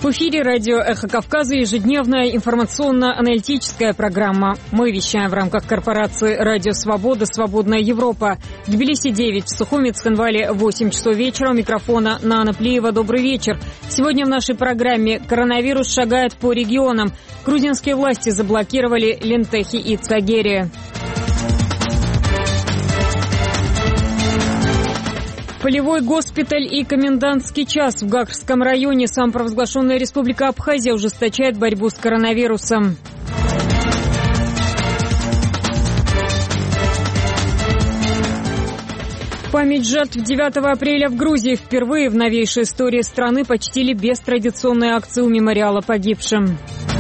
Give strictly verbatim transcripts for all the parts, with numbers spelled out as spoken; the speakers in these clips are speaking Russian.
В эфире радио «Эхо Кавказа» ежедневная информационно-аналитическая программа. Мы вещаем в рамках корпорации «Радио Свобода. Свободная Европа». В Тбилиси девять, в Сухуми, Цхинвале восемь часов вечера. У микрофона Нана Плиева. Добрый вечер. Сегодня в нашей программе коронавирус шагает по регионам. Грузинские власти заблокировали Лентехи и Цагерия. Полевой госпиталь и комендантский час. В Гагрском районе самопровозглашенная Республика Абхазия ужесточает борьбу с коронавирусом. Память жертв девятого апреля в Грузии. Впервые в новейшей истории страны почтили без традиционной акции у мемориала погибшим.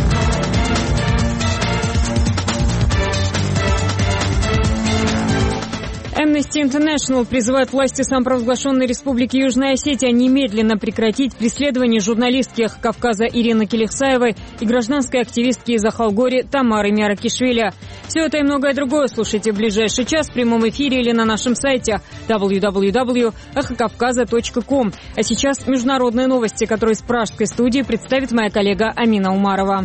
Amnesty International призывает власти самопровозглашенной Республики Южная Осетия немедленно прекратить преследование журналистки Кавказа Ирины Келихсаевой и гражданской активистки из Ахалгори Тамары Мяракишвили. Все это и многое другое слушайте в ближайший час в прямом эфире или на нашем сайте дабл ю дабл ю дабл ю точка эхо кавказа точка ком. А сейчас международные новости, которые из пражской студии представит моя коллега Амина Умарова.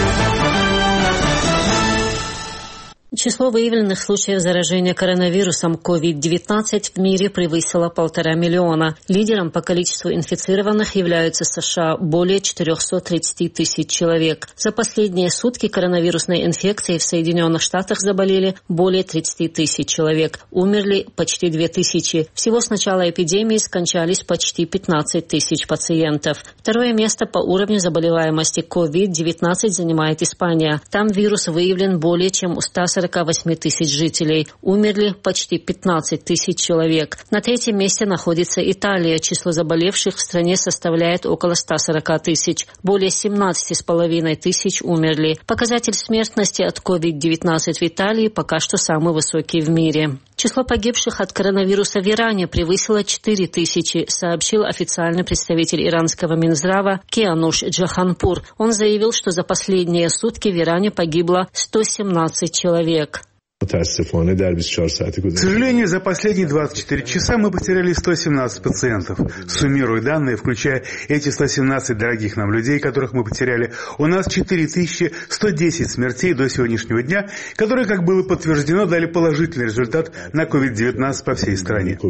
Число выявленных случаев заражения коронавирусом ковид девятнадцать в мире превысило полтора миллиона. Лидером по количеству инфицированных являются США, более четыреста тридцать тысяч человек. За последние сутки коронавирусной инфекцией в Соединенных Штатах заболели более тридцать тысяч человек. Умерли почти две тысячи. Всего с начала эпидемии скончались почти пятнадцать тысяч пациентов. Второе место по уровню заболеваемости ковид девятнадцать занимает Испания. Там вирус выявлен более чем у ста сорока восьми тысяч жителей. Умерли почти пятнадцать тысяч человек. На третьем месте находится Италия. Число заболевших в стране составляет около ста сорока тысяч. Более семнадцати с половиной тысяч умерли. Показатель смертности от ковид девятнадцать в Италии пока что самый высокий в мире. Число погибших от коронавируса в Иране превысило четыре тысячи, сообщил официальный представитель иранского Минздрава Киануш Джаханпур. Он заявил, что за последние сутки в Иране погибло сто семнадцать человек. К сожалению, за последние двадцать четыре часа мы потеряли сто семнадцать пациентов. Суммируя данные, включая эти сто семнадцать дорогих нам людей, которых мы потеряли, у нас четыре тысячи сто десять смертей до сегодняшнего дня, которые, как было подтверждено, дали положительный результат на ковид девятнадцать по всей стране.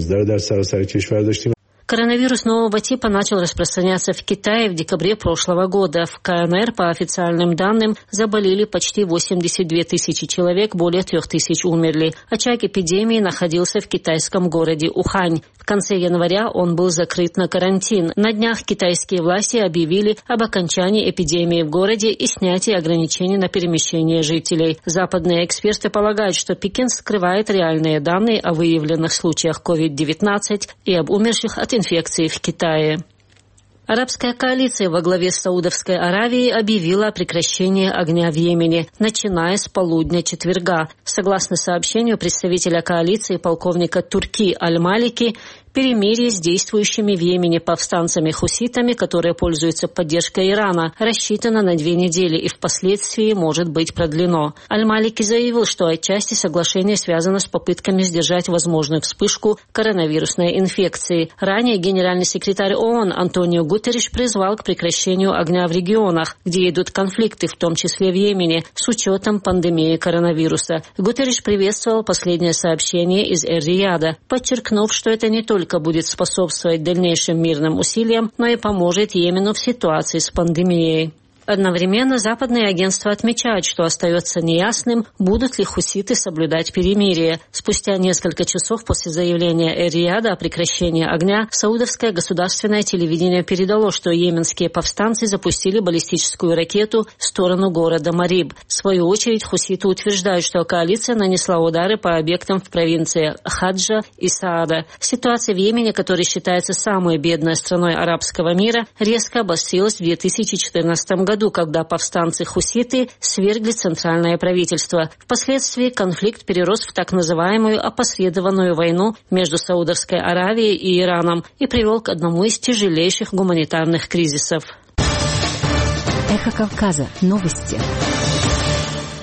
Коронавирус нового типа начал распространяться в Китае в декабре прошлого года. В КНР, по официальным данным, заболели почти восемьдесят две тысячи человек, более трех тысяч умерли. Очаг эпидемии находился в китайском городе Ухань. В конце января он был закрыт на карантин. На днях китайские власти объявили об окончании эпидемии в городе и снятии ограничений на перемещение жителей. Западные эксперты полагают, что Пекин скрывает реальные данные о выявленных случаях ковид девятнадцать и об умерших от инфекции в Китае. Арабская коалиция во главе с Саудовской Аравией объявила о прекращении огня в Йемене, начиная с полудня четверга. Согласно сообщению представителя коалиции полковника Турки Аль-Малики, перемирие с действующими в Йемене повстанцами-хуситами, которые пользуются поддержкой Ирана, рассчитано на две недели и впоследствии может быть продлено. Аль-Малики заявил, что отчасти соглашение связано с попытками сдержать возможную вспышку коронавирусной инфекции. Ранее генеральный секретарь ООН Антонио Гутерриш призвал к прекращению огня в регионах, где идут конфликты, в том числе в Йемене, с учетом пандемии коронавируса. Гутерриш приветствовал последнее сообщение из Эр-Рияда, подчеркнув, что это не только будет способствовать дальнейшим мирным усилиям, но и поможет Йемену в ситуации с пандемией. Одновременно западные агентства отмечают, что остается неясным, будут ли хуситы соблюдать перемирие. Спустя несколько часов после заявления Эр-Рияда о прекращении огня, саудовское государственное телевидение передало, что йеменские повстанцы запустили баллистическую ракету в сторону города Мариб. В свою очередь хуситы утверждают, что коалиция нанесла удары по объектам в провинции Хаджа и Саада. Ситуация в Йемене, который считается самой бедной страной арабского мира, резко обострилась в две тысячи четырнадцатом году. Когда повстанцы-хуситы свергли центральное правительство. Впоследствии конфликт перерос в так называемую опосредованную войну между Саудовской Аравией и Ираном и привел к одному из тяжелейших гуманитарных кризисов. Эхо Кавказа. Новости.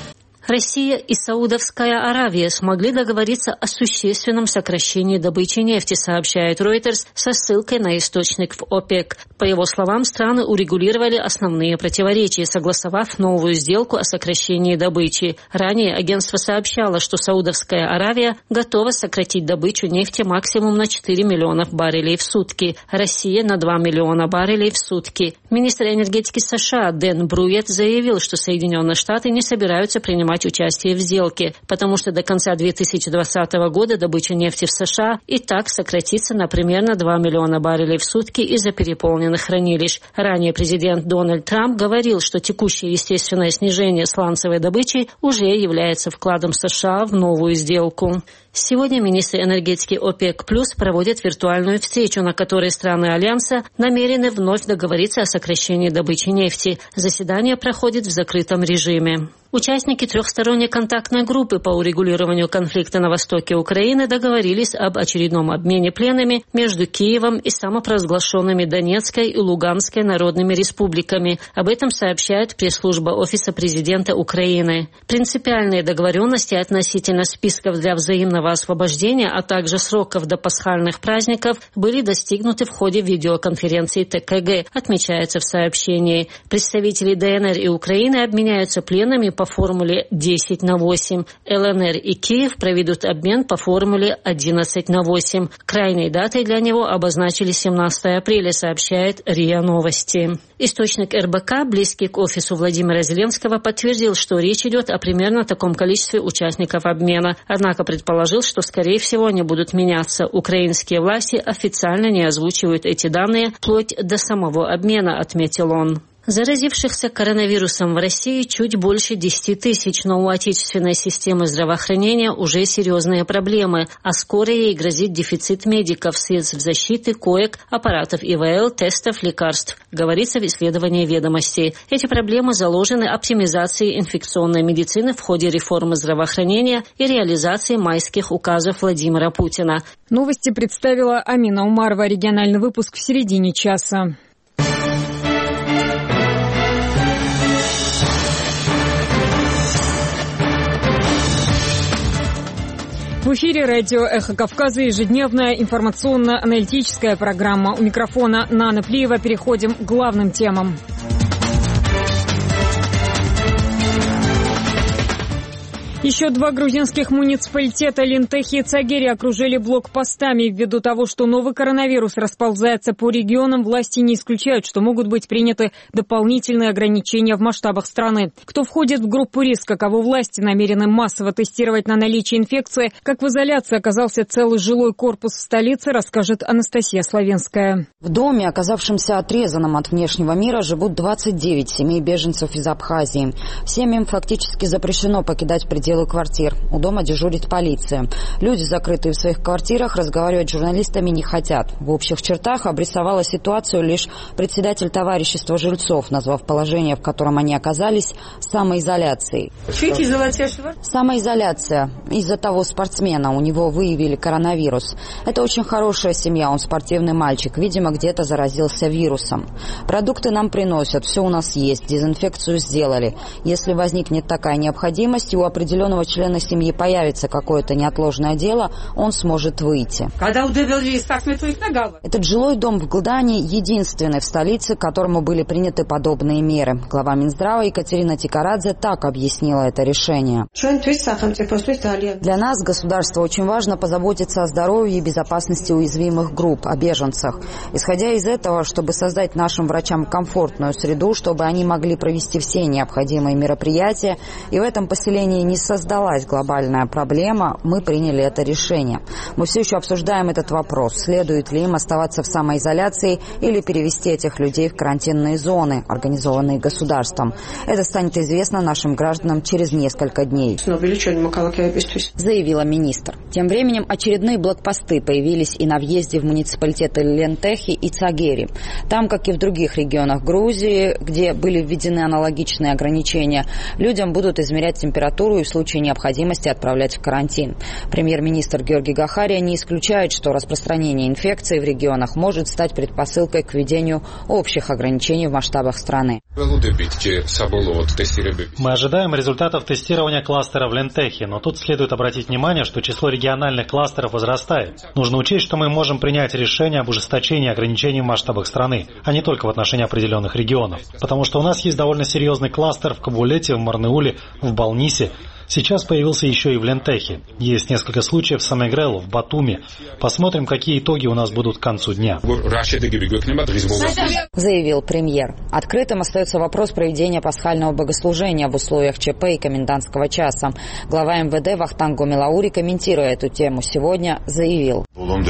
Россия и Саудовская Аравия смогли договориться о существенном сокращении добычи нефти, сообщает Reuters со ссылкой на источник в ОПЕК. По его словам, страны урегулировали основные противоречия, согласовав новую сделку о сокращении добычи. Ранее агентство сообщало, что Саудовская Аравия готова сократить добычу нефти максимум на четыре миллиона баррелей в сутки, Россия на два миллиона баррелей в сутки. Министр энергетики США Дэн Бруйет заявил, что Соединенные Штаты не собираются принимать участие в сделке, потому что до конца две тысячи двадцатого года добыча нефти в США и так сократится на примерно два миллиона баррелей в сутки из-за переполненных хранилищ. Ранее президент Дональд Трамп говорил, что текущее естественное снижение сланцевой добычи уже является вкладом США в новую сделку. Сегодня министры энергетики ОПЕК+ проводят виртуальную встречу, на которой страны Альянса намерены вновь договориться о сокращении добычи нефти. Заседание проходит в закрытом режиме. Участники трехсторонней контактной группы по урегулированию конфликта на востоке Украины договорились об очередном обмене пленными между Киевом и самопровозглашенными Донецкой и Луганской народными республиками. Об этом сообщает пресс-служба Офиса президента Украины. Принципиальные договоренности относительно списков для взаимного освобождения, а также сроков до пасхальных праздников были достигнуты в ходе видеоконференции ТКГ, отмечается в сообщении. Представители ДНР и Украины обменяются пленными по формуле десять на восемь. ЛНР и Киев проведут обмен по формуле одиннадцать на восемь. Крайней датой для него обозначили семнадцатое апреля, сообщает РИА Новости. Источник эр бэ ка, близкий к офису Владимира Зеленского, подтвердил, что речь идет о примерно таком количестве участников обмена. Однако предположил, что, скорее всего, они будут меняться. Украинские власти официально не озвучивают эти данные вплоть до самого обмена, отметил он. Заразившихся коронавирусом в России чуть больше десяти тысяч, но у отечественной системы здравоохранения уже серьезные проблемы, а скоро ей грозит дефицит медиков, средств защиты, коек, аппаратов И В Л, тестов, лекарств, говорится в исследовании «Ведомости». Эти проблемы заложены оптимизацией инфекционной медицины в ходе реформы здравоохранения и реализации майских указов Владимира Путина. Новости представила Амина Умарова. Региональный выпуск в середине часа. В эфире радио «Эхо Кавказа», ежедневная информационно-аналитическая программа. У микрофона Нана Плиева. Переходим к главным темам. Еще два грузинских муниципалитета Лентехи и Цагери окружили блокпостами. Ввиду того, что новый коронавирус расползается по регионам, власти не исключают, что могут быть приняты дополнительные ограничения в масштабах страны. Кто входит в группу риска, кого власти намерены массово тестировать на наличие инфекции, как в изоляции оказался целый жилой корпус в столице, расскажет Анастасия Славенская. В доме, оказавшемся отрезанным от внешнего мира, живут двадцать девять семей беженцев из Абхазии. Семьям фактически запрещено покидать пределы квартир. У дома дежурит полиция. Люди, закрытые в своих квартирах, разговаривать с журналистами не хотят. В общих чертах обрисовала ситуацию лишь председатель товарищества жильцов, назвав положение, в котором они оказались, самоизоляцией. Самоизоляция. Из-за того спортсмена. У него выявили коронавирус. Это очень хорошая семья. Он спортивный мальчик. Видимо, где-то заразился вирусом. Продукты нам приносят. Все у нас есть. Дезинфекцию сделали. Если возникнет такая необходимость, у определенного члена семьи появится какое-то неотложное дело, он сможет выйти. Этот жилой дом в Гладане единственный в столице, к которому были приняты подобные меры. Глава Минздрава Екатерина Тикарадзе так объяснила это решение. Для нас, государство, очень важно позаботиться о здоровье и безопасности уязвимых групп, о беженцах. Исходя из этого, чтобы создать нашим врачам комфортную среду, чтобы они могли провести все необходимые мероприятия, и в этом поселении не создалась глобальная проблема, мы приняли это решение. Мы все еще обсуждаем этот вопрос, следует ли им оставаться в самоизоляции или перевести этих людей в карантинные зоны, организованные государством. Это станет известно нашим гражданам через несколько дней, заявила министр. Тем временем очередные блокпосты появились и на въезде в муниципалитеты Лентехи и Цагери. Там, как и в других регионах Грузии, где были введены аналогичные ограничения, людям будут измерять температуру и в случае случае необходимости отправлять в карантин. Премьер-министр Георгий Гахария не исключает, что распространение инфекции в регионах может стать предпосылкой к введению общих ограничений в масштабах страны. Мы ожидаем результатов тестирования кластера в Лентехе, но тут следует обратить внимание, что число региональных кластеров возрастает. Нужно учесть, что мы можем принять решение об ужесточении ограничений в масштабах страны, а не только в отношении определенных регионов. Потому что у нас есть довольно серьезный кластер в Кабулете, в Марнеуле, в Балнисе. Сейчас появился еще и в Лентехе. Есть несколько случаев в Самегрелу, в Батуми. Посмотрим, какие итоги у нас будут к концу дня. Заявил премьер. Открытым остается вопрос проведения пасхального богослужения в условиях ЧП и комендантского часа. Глава эм вэ дэ Вахтанг Гомелаури, комментируя эту тему сегодня, заявил.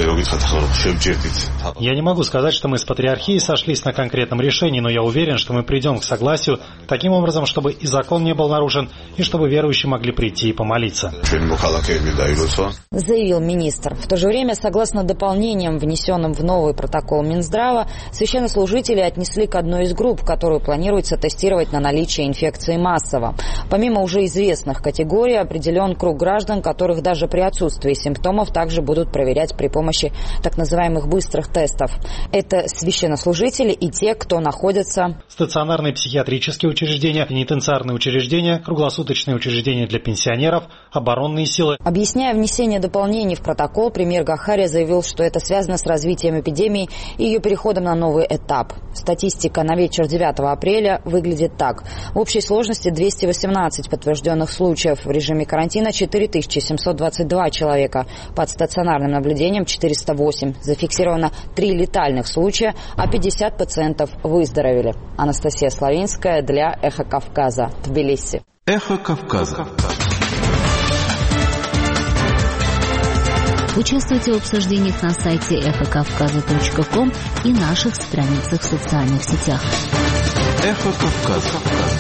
Я не могу сказать, что мы с патриархией сошлись на конкретном решении, но я уверен, что мы придем к согласию таким образом, чтобы и закон не был нарушен, и чтобы верующие могли прийти и помолиться. Заявил министр. В то же время, согласно дополнениям, внесенным в новый протокол Минздрава, священнослужители отнесли к одной из групп, которую планируется тестировать на наличие инфекции массово. Помимо уже известных категорий, определен круг граждан, которых даже при отсутствии симптомов также будут проверять при помощи так называемых быстрых тестов. Это священнослужители и те, кто находится... Стационарные психиатрические учреждения, пенитенциарные учреждения, круглосуточные учреждения для пенсионеров, оборонные силы. Объясняя внесение дополнений в протокол, премьер Гахария заявил, что это связано с развитием эпидемии и ее переходом на новый этап. Статистика на вечер девятого апреля выглядит так. В общей сложности двести восемнадцать подтвержденных случаев. В режиме карантина четыре тысячи семьсот двадцать два человека. Под стационарным наблюдением четыреста восемь. Зафиксировано три летальных случая, а пятьдесят пациентов выздоровели. Анастасия Славинская для «Эхо Кавказа», Тбилиси. Эхо Кавказа. Участвуйте в обсуждениях на сайте эхо кавказа точка ком и наших страницах в социальных сетях. Эхо Кавказа.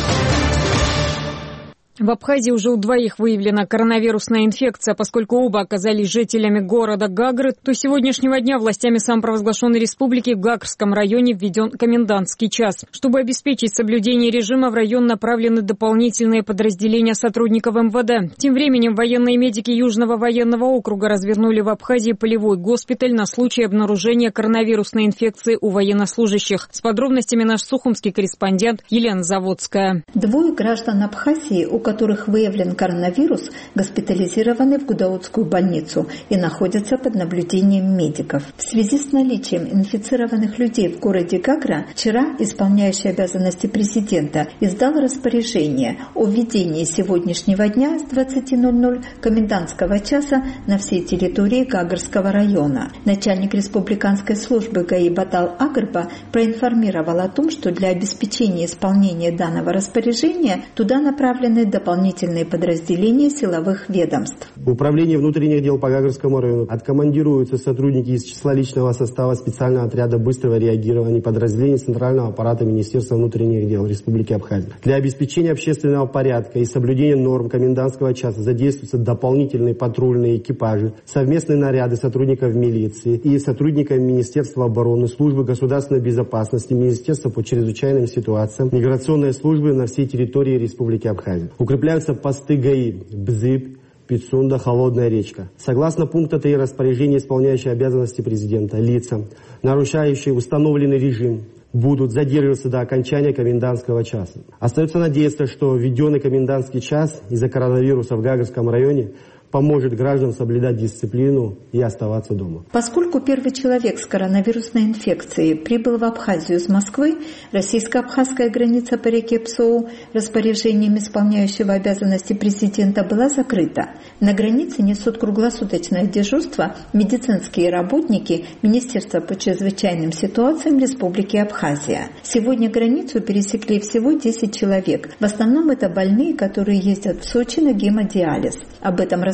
В Абхазии уже у двоих выявлена коронавирусная инфекция. Поскольку оба оказались жителями города Гагры, то с сегодняшнего дня властями самопровозглашенной республики в Гагрском районе введен комендантский час. Чтобы обеспечить соблюдение режима, в район направлены дополнительные подразделения сотрудников эм вэ дэ. Тем временем военные медики Южного военного округа развернули в Абхазии полевой госпиталь на случай обнаружения коронавирусной инфекции у военнослужащих. С подробностями наш сухумский корреспондент Елена Заводская. Двое граждан Абхазии, у которых выявлен коронавирус, госпитализированы в Гудаутскую больницу и находятся под наблюдением медиков. В связи с наличием инфицированных людей в городе Гагра, вчера исполняющий обязанности президента издал распоряжение о введении сегодняшнего дня с двадцати ноль-ноль комендантского часа на всей территории Гагрского района. Начальник республиканской службы ГАИ Батал Агрба проинформировал о том, что для обеспечения исполнения данного распоряжения туда направлены дополнительные подразделения силовых ведомств. В Управлении внутренних дел по Гагрскому району откомандируются сотрудники из числа личного состава специального отряда быстрого реагирования подразделений Центрального аппарата Министерства внутренних дел Республики Абхазия. Для обеспечения общественного порядка и соблюдения норм комендантского часа задействуются дополнительные патрульные экипажи, совместные наряды сотрудников милиции и сотрудников Министерства обороны, службы государственной безопасности, Министерства по чрезвычайным ситуациям, миграционной службы на всей территории Республики Абхазия. Укрепляются посты ГАИ Бзып, Пицунда, Холодная речка. Согласно пункту три распоряжения, исполняющие обязанности президента, лица, нарушающие установленный режим, будут задерживаться до окончания комендантского часа. Остается надеяться, что введенный комендантский час из-за коронавируса в Гагрском районе поможет гражданам соблюдать дисциплину и оставаться дома. Поскольку первый человек с коронавирусной инфекцией прибыл в Абхазию из Москвы, российско-абхазская граница по реке Псоу распоряжением исполняющего обязанности президента была закрыта. На границе несут круглосуточное дежурство медицинские работники Министерства по чрезвычайным ситуациям Республики Абхазия. Сегодня границу пересекли всего десять человек. В основном это больные, которые ездят в Сочи на гемодиализ. Об этом рассказали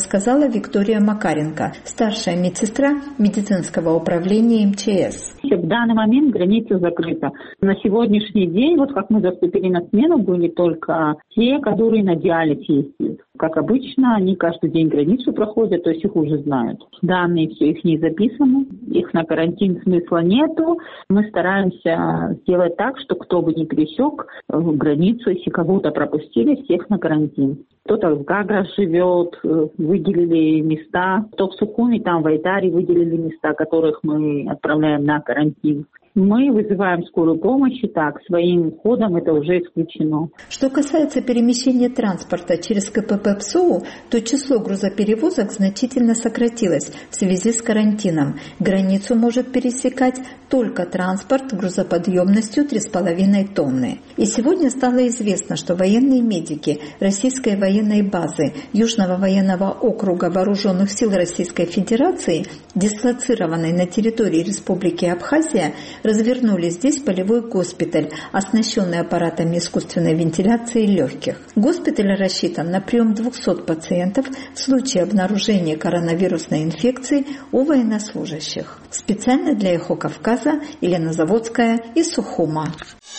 рассказала Виктория Макаренко, старшая медсестра медицинского управления эм че эс. В данный момент граница закрыта. На сегодняшний день, вот как мы заступили на смену, были только те, которые на диализ ездят. Как обычно, они каждый день границу проходят, то есть их уже знают. Данные все их не записаны, их на карантин смысла нету. Мы стараемся сделать так, что кто бы не пересек границу, если кого-то пропустили, всех на карантин. Кто-то в Гаграх живет, выделили места, кто в Сухуми, там в Айтаре выделили места, которых мы отправляем на карантин. Мы вызываем скорую помощь, и так, своим ходом это уже исключено. Что касается перемещения транспорта через ка пэ пэ ПСОУ, то число грузоперевозок значительно сократилось в связи с карантином. Границу может пересекать только транспорт грузоподъемностью три с половиной тонны. И сегодня стало известно, что военные медики российской военной базы Южного военного округа Вооруженных сил Российской Федерации, дислоцированной на территории Республики Абхазия, развернули здесь полевой госпиталь, оснащенный аппаратами искусственной вентиляции легких. Госпиталь рассчитан на прием двухсот пациентов в случае обнаружения коронавирусной инфекции у военнослужащих. Специально для «Эхо Кавказа» Елена Заводская из Сухума.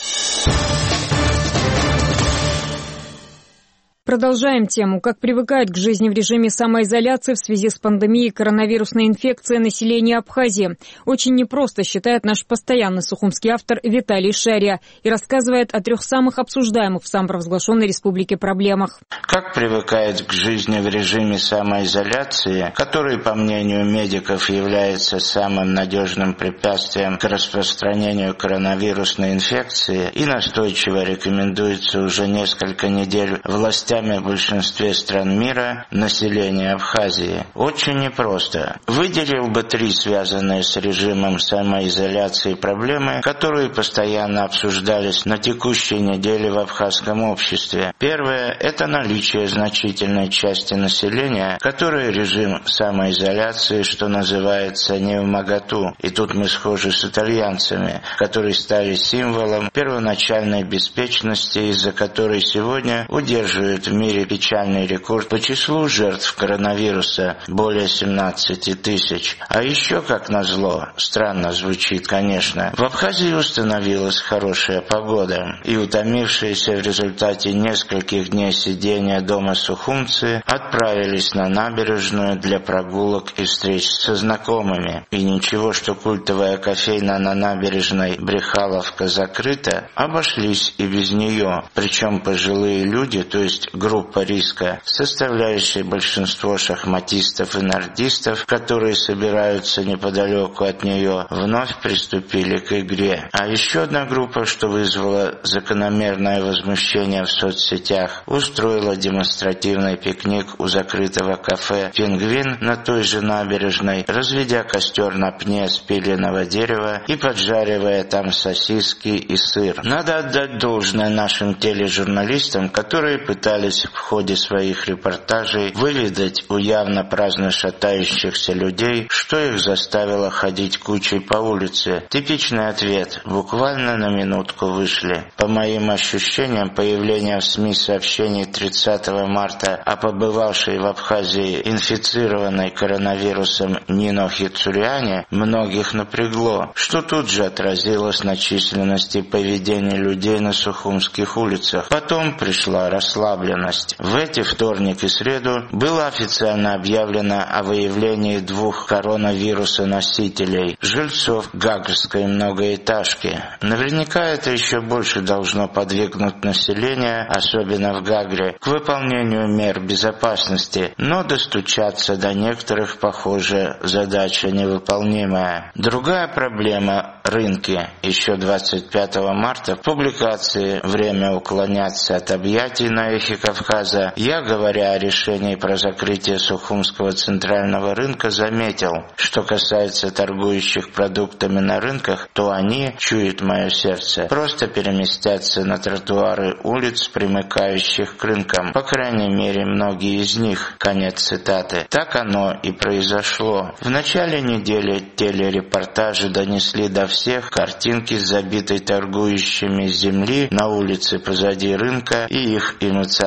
Продолжаем тему. Как привыкает к жизни в режиме самоизоляции в связи с пандемией коронавирусной инфекции население Абхазии. Очень непросто, считает наш постоянный сухумский автор Виталий Шария и рассказывает о трех самых обсуждаемых в самопровозглашенной республике проблемах. Как привыкает к жизни в режиме самоизоляции, который, по мнению медиков, является самым надежным препятствием к распространению коронавирусной инфекции и настойчиво рекомендуется уже несколько недель властям в большинстве стран мира населения Абхазии. Очень непросто. Выделил бы три связанные с режимом самоизоляции проблемы, которые постоянно обсуждались на текущей неделе в абхазском обществе. Первое – это наличие значительной части населения, которой режим самоизоляции, что называется, не вмоготу. И тут мы схожи с итальянцами, которые стали символом первоначальной беспечности, из-за которой сегодня удерживают в мире печальный рекорд по числу жертв коронавируса – более семнадцати тысяч. А еще, как назло, странно звучит, конечно, в Абхазии установилась хорошая погода, и утомившиеся в результате нескольких дней сидения дома сухумцы отправились на набережную для прогулок и встреч со знакомыми. И ничего, что культовая кофейна на набережной Брехаловка закрыта, обошлись и без нее. Причем пожилые люди, то есть группа риска, составляющая большинство шахматистов и нардистов, которые собираются неподалеку от нее, вновь приступили к игре. А еще одна группа, что вызвало закономерное возмущение в соцсетях, устроила демонстративный пикник у закрытого кафе «Пингвин» на той же набережной, разведя костер на пне спиленного дерева и поджаривая там сосиски и сыр. Надо отдать должное нашим тележурналистам, которые пытались в ходе своих репортажей выведать у явно праздно шатающихся людей, что их заставило ходить кучей по улице. Типичный ответ: буквально на минутку вышли. По моим ощущениям, появление в СМИ сообщений тридцатого марта о побывавшей в Абхазии инфицированной коронавирусом Нино Хицуряне многих напрягло, что тут же отразилось на численности поведения людей на сухумских улицах. Потом пришла расслабленность. В эти вторник и среду было официально объявлено о выявлении двух коронавируса-носителей, жильцов гагрской многоэтажки. Наверняка это еще больше должно подвигнуть население, особенно в Гагре, к выполнению мер безопасности, но достучаться до некоторых, похоже, задача невыполнимая. Другая проблема – рынки. Еще двадцать пятого марта в публикации «Время уклоняться от объятий» на «Эхе Кавказа» я, говоря о решении про закрытие Сухумского центрального рынка, заметил, что касается торгующих продуктами на рынках, то они, чует мое сердце, просто переместятся на тротуары улиц, примыкающих к рынкам. По крайней мере, многие из них. Конец цитаты. Так оно и произошло. В начале недели телерепортажи донесли до всех картинки с забитой торгующими земли на улице позади рынка и их эмоциональной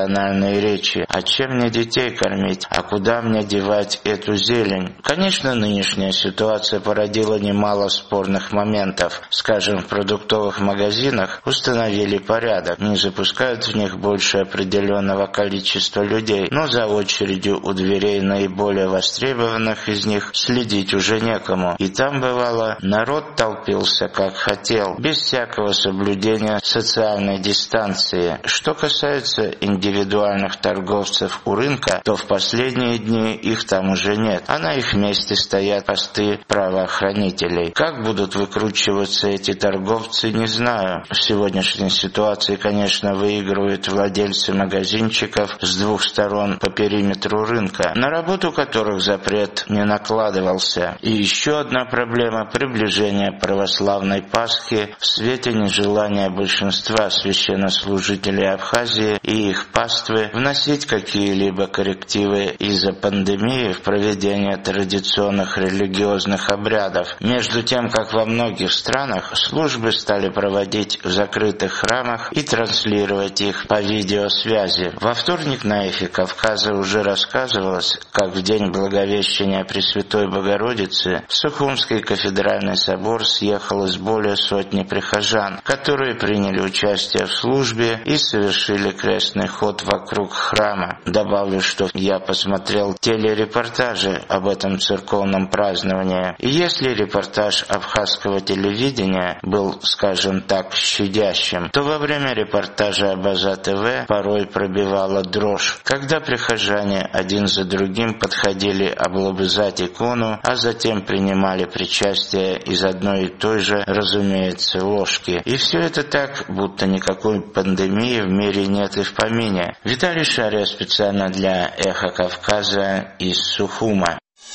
эмоциональные речи. А чем мне детей кормить? А куда мне девать эту зелень? Конечно, нынешняя ситуация породила немало спорных моментов. Скажем, в продуктовых магазинах установили порядок, не запускают в них больше определенного количества людей, но за очередью у дверей наиболее востребованных из них следить уже некому. И там, бывало, народ толпился как хотел, без всякого соблюдения социальной дистанции. Что касается индивидуальных торговцев у рынка, то в последние дни их там уже нет, а на их месте стоят посты правоохранителей. Как будут выкручиваться эти торговцы, не знаю. В сегодняшней ситуации, конечно, выигрывают владельцы магазинчиков с двух сторон по периметру рынка, на работу которых запрет не накладывался. И еще одна проблема – приближение православной Пасхи в свете нежелания большинства священнослужителей Абхазии и их паствы вносить какие-либо коррективы из-за пандемии в проведение традиционных религиозных обрядов. Между тем, как во многих странах службы стали проводить в закрытых храмах и транслировать их по видеосвязи. Во вторник на Эхе Кавказа уже рассказывалось, как в день Благовещения Пресвятой Богородицы в Сухумский кафедральный собор съехалось более сотни прихожан, которые приняли участие в службе и совершили крестный ход вокруг храма. Добавлю, что я посмотрел телерепортажи об этом церковном праздновании. И если репортаж абхазского телевидения был, скажем так, щадящим, то во время репортажа Абаза ТВ порой пробивала дрожь, когда прихожане один за другим подходили облобызать икону, а затем принимали причастие из одной и той же, разумеется, ложки. И все это так, будто никакой пандемии в мире нет и в помине. Виталий Шария специально для Эхо Кавказа из Сухума.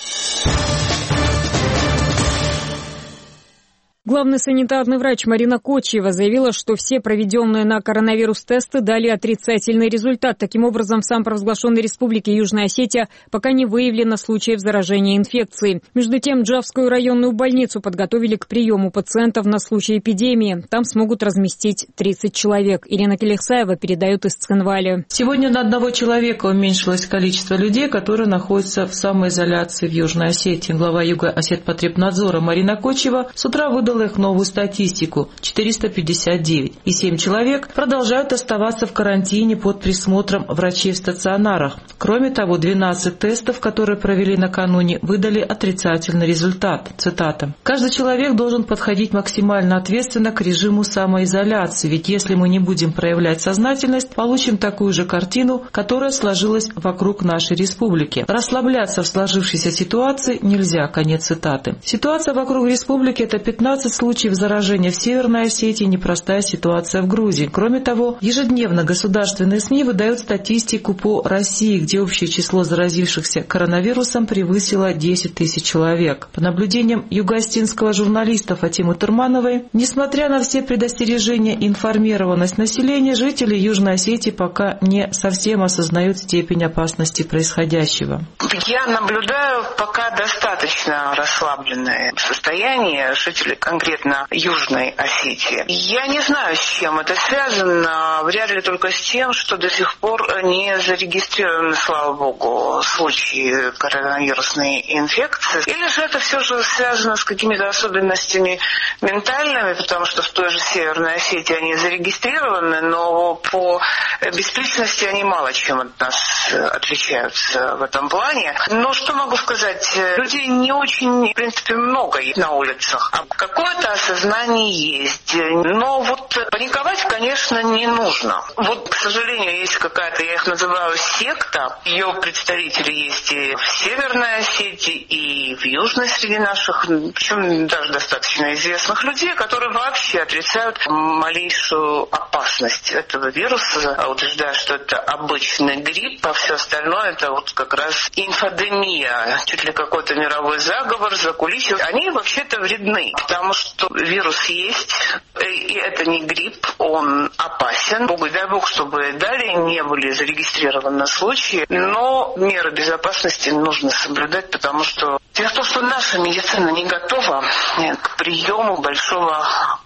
Главный санитарный врач Марина Кочиева заявила, что все проведенные на коронавирус тесты дали отрицательный результат. Таким образом, в самопровозглашенной республике Южная Осетия пока не выявлено случаев заражения инфекцией. Между тем, Джавскую районную больницу подготовили к приему пациентов на случай эпидемии. Там смогут разместить тридцать человек. Ирина Келихсаева передает из Цхинвали. Сегодня на одного человека уменьшилось количество людей, которые находятся в самоизоляции в Южной Осетии. Глава Юго-Осетпотребнадзора Марина Кочиева с утра выдала их новую статистику – четыреста пятьдесят девять. И семь человек продолжают оставаться в карантине под присмотром врачей в стационарах. Кроме того, двенадцать тестов, которые провели накануне, выдали отрицательный результат. Цитата. «Каждый человек должен подходить максимально ответственно к режиму самоизоляции, ведь если мы не будем проявлять сознательность, получим такую же картину, которая сложилась вокруг нашей республики. Расслабляться в сложившейся ситуации нельзя». Конец цитаты. Ситуация вокруг республики – это пятнадцать случаев заражения в Северной Осетии, непростая ситуация в Грузии. Кроме того, ежедневно государственные СМИ выдают статистику по России, где общее число заразившихся коронавирусом превысило десять тысяч человек. По наблюдениям юго-осетинского журналиста Фатимы Турмановой, несмотря на все предостережения и информированность населения, жители Южной Осетии пока не совсем осознают степень опасности происходящего. Я наблюдаю пока достаточно расслабленное состояние жителей конкретно Южной Осетии. Я не знаю, с чем это связано. Вряд ли только с тем, что до сих пор не зарегистрированы, слава богу, случаи коронавирусной инфекции. Или же это все же связано с какими-то особенностями ментальными, потому что в той же Северной Осетии они зарегистрированы, но по беспечности они мало чем от нас отличаются в этом плане. Но что могу сказать? Людей не очень, в принципе, много на улицах. А какое-то осознание есть. Но вот паниковать, конечно, не нужно. Вот, к сожалению, есть какая-то, я их называю, секта. Ее представители есть и в Северной Осетии, и в Южной среди наших, причем даже достаточно известных людей, которые вообще отрицают малейшую опасность этого вируса, утверждая, что это обычный грипп, а все остальное это вот как раз инфодемия, чуть ли какой-то мировой заговор, закулисье. Они вообще-то вредны, потому что вирус есть, и это не грипп, он опасен. Богу дай Бог, чтобы далее не были зарегистрированы случаи, но меры безопасности нужно соблюдать, потому что дело в том, что наша медицина не готова к приему большого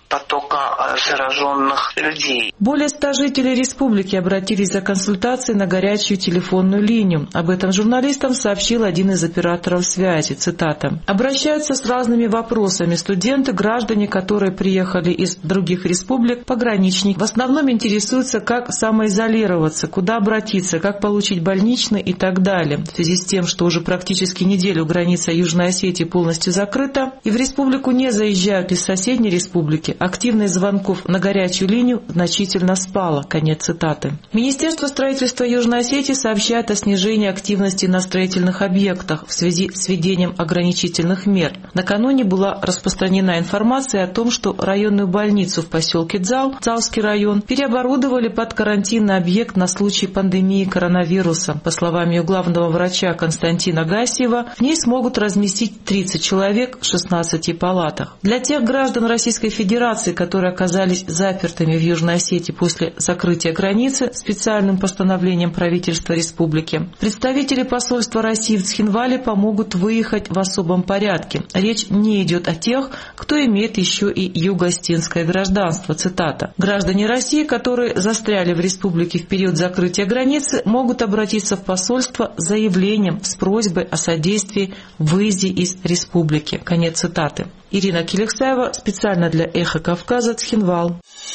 потока зараженных людей. Более ста жителей республики обратились за консультацией на горячую телефонную линию. Об этом журналистам сообщил один из операторов связи. Цитата. «Обращаются с разными вопросами студенты, граждане, которые приехали из других республик, пограничники. В основном интересуются, как самоизолироваться, куда обратиться, как получить больничный и так далее. В связи с тем, что уже практически неделю граница Южной Осетии полностью закрыта, и в республику не заезжают из соседней республики, активность звонков на горячую линию значительно спала». Конец цитаты. Министерство строительства Южной Осетии сообщает о снижении активности на строительных объектах в связи с введением ограничительных мер. Накануне была распространена информация о том, что районную больницу в поселке Дзал, Дзалский район, переоборудовали под карантинный объект на случай пандемии коронавируса. По словам ее главного врача Константина Гасиева, в ней смогут разместить тридцать человек в шестнадцати палатах. Для тех граждан Российской Федерации, которые оказались запертыми в Южной Осетии после закрытия границы специальным постановлением правительства республики, представители посольства России в Цхинвале помогут выехать в особом порядке. Речь не идет о тех, кто имеет еще и юго-осетинское гражданство. Цитата. «Граждане России, которые застряли в республике в период закрытия границы, могут обратиться в посольство с заявлением с просьбой о содействии в выезде из республики». Конец цитаты. Ирина Келексаева, специально для «Эхо Кавказа», Цхинвал.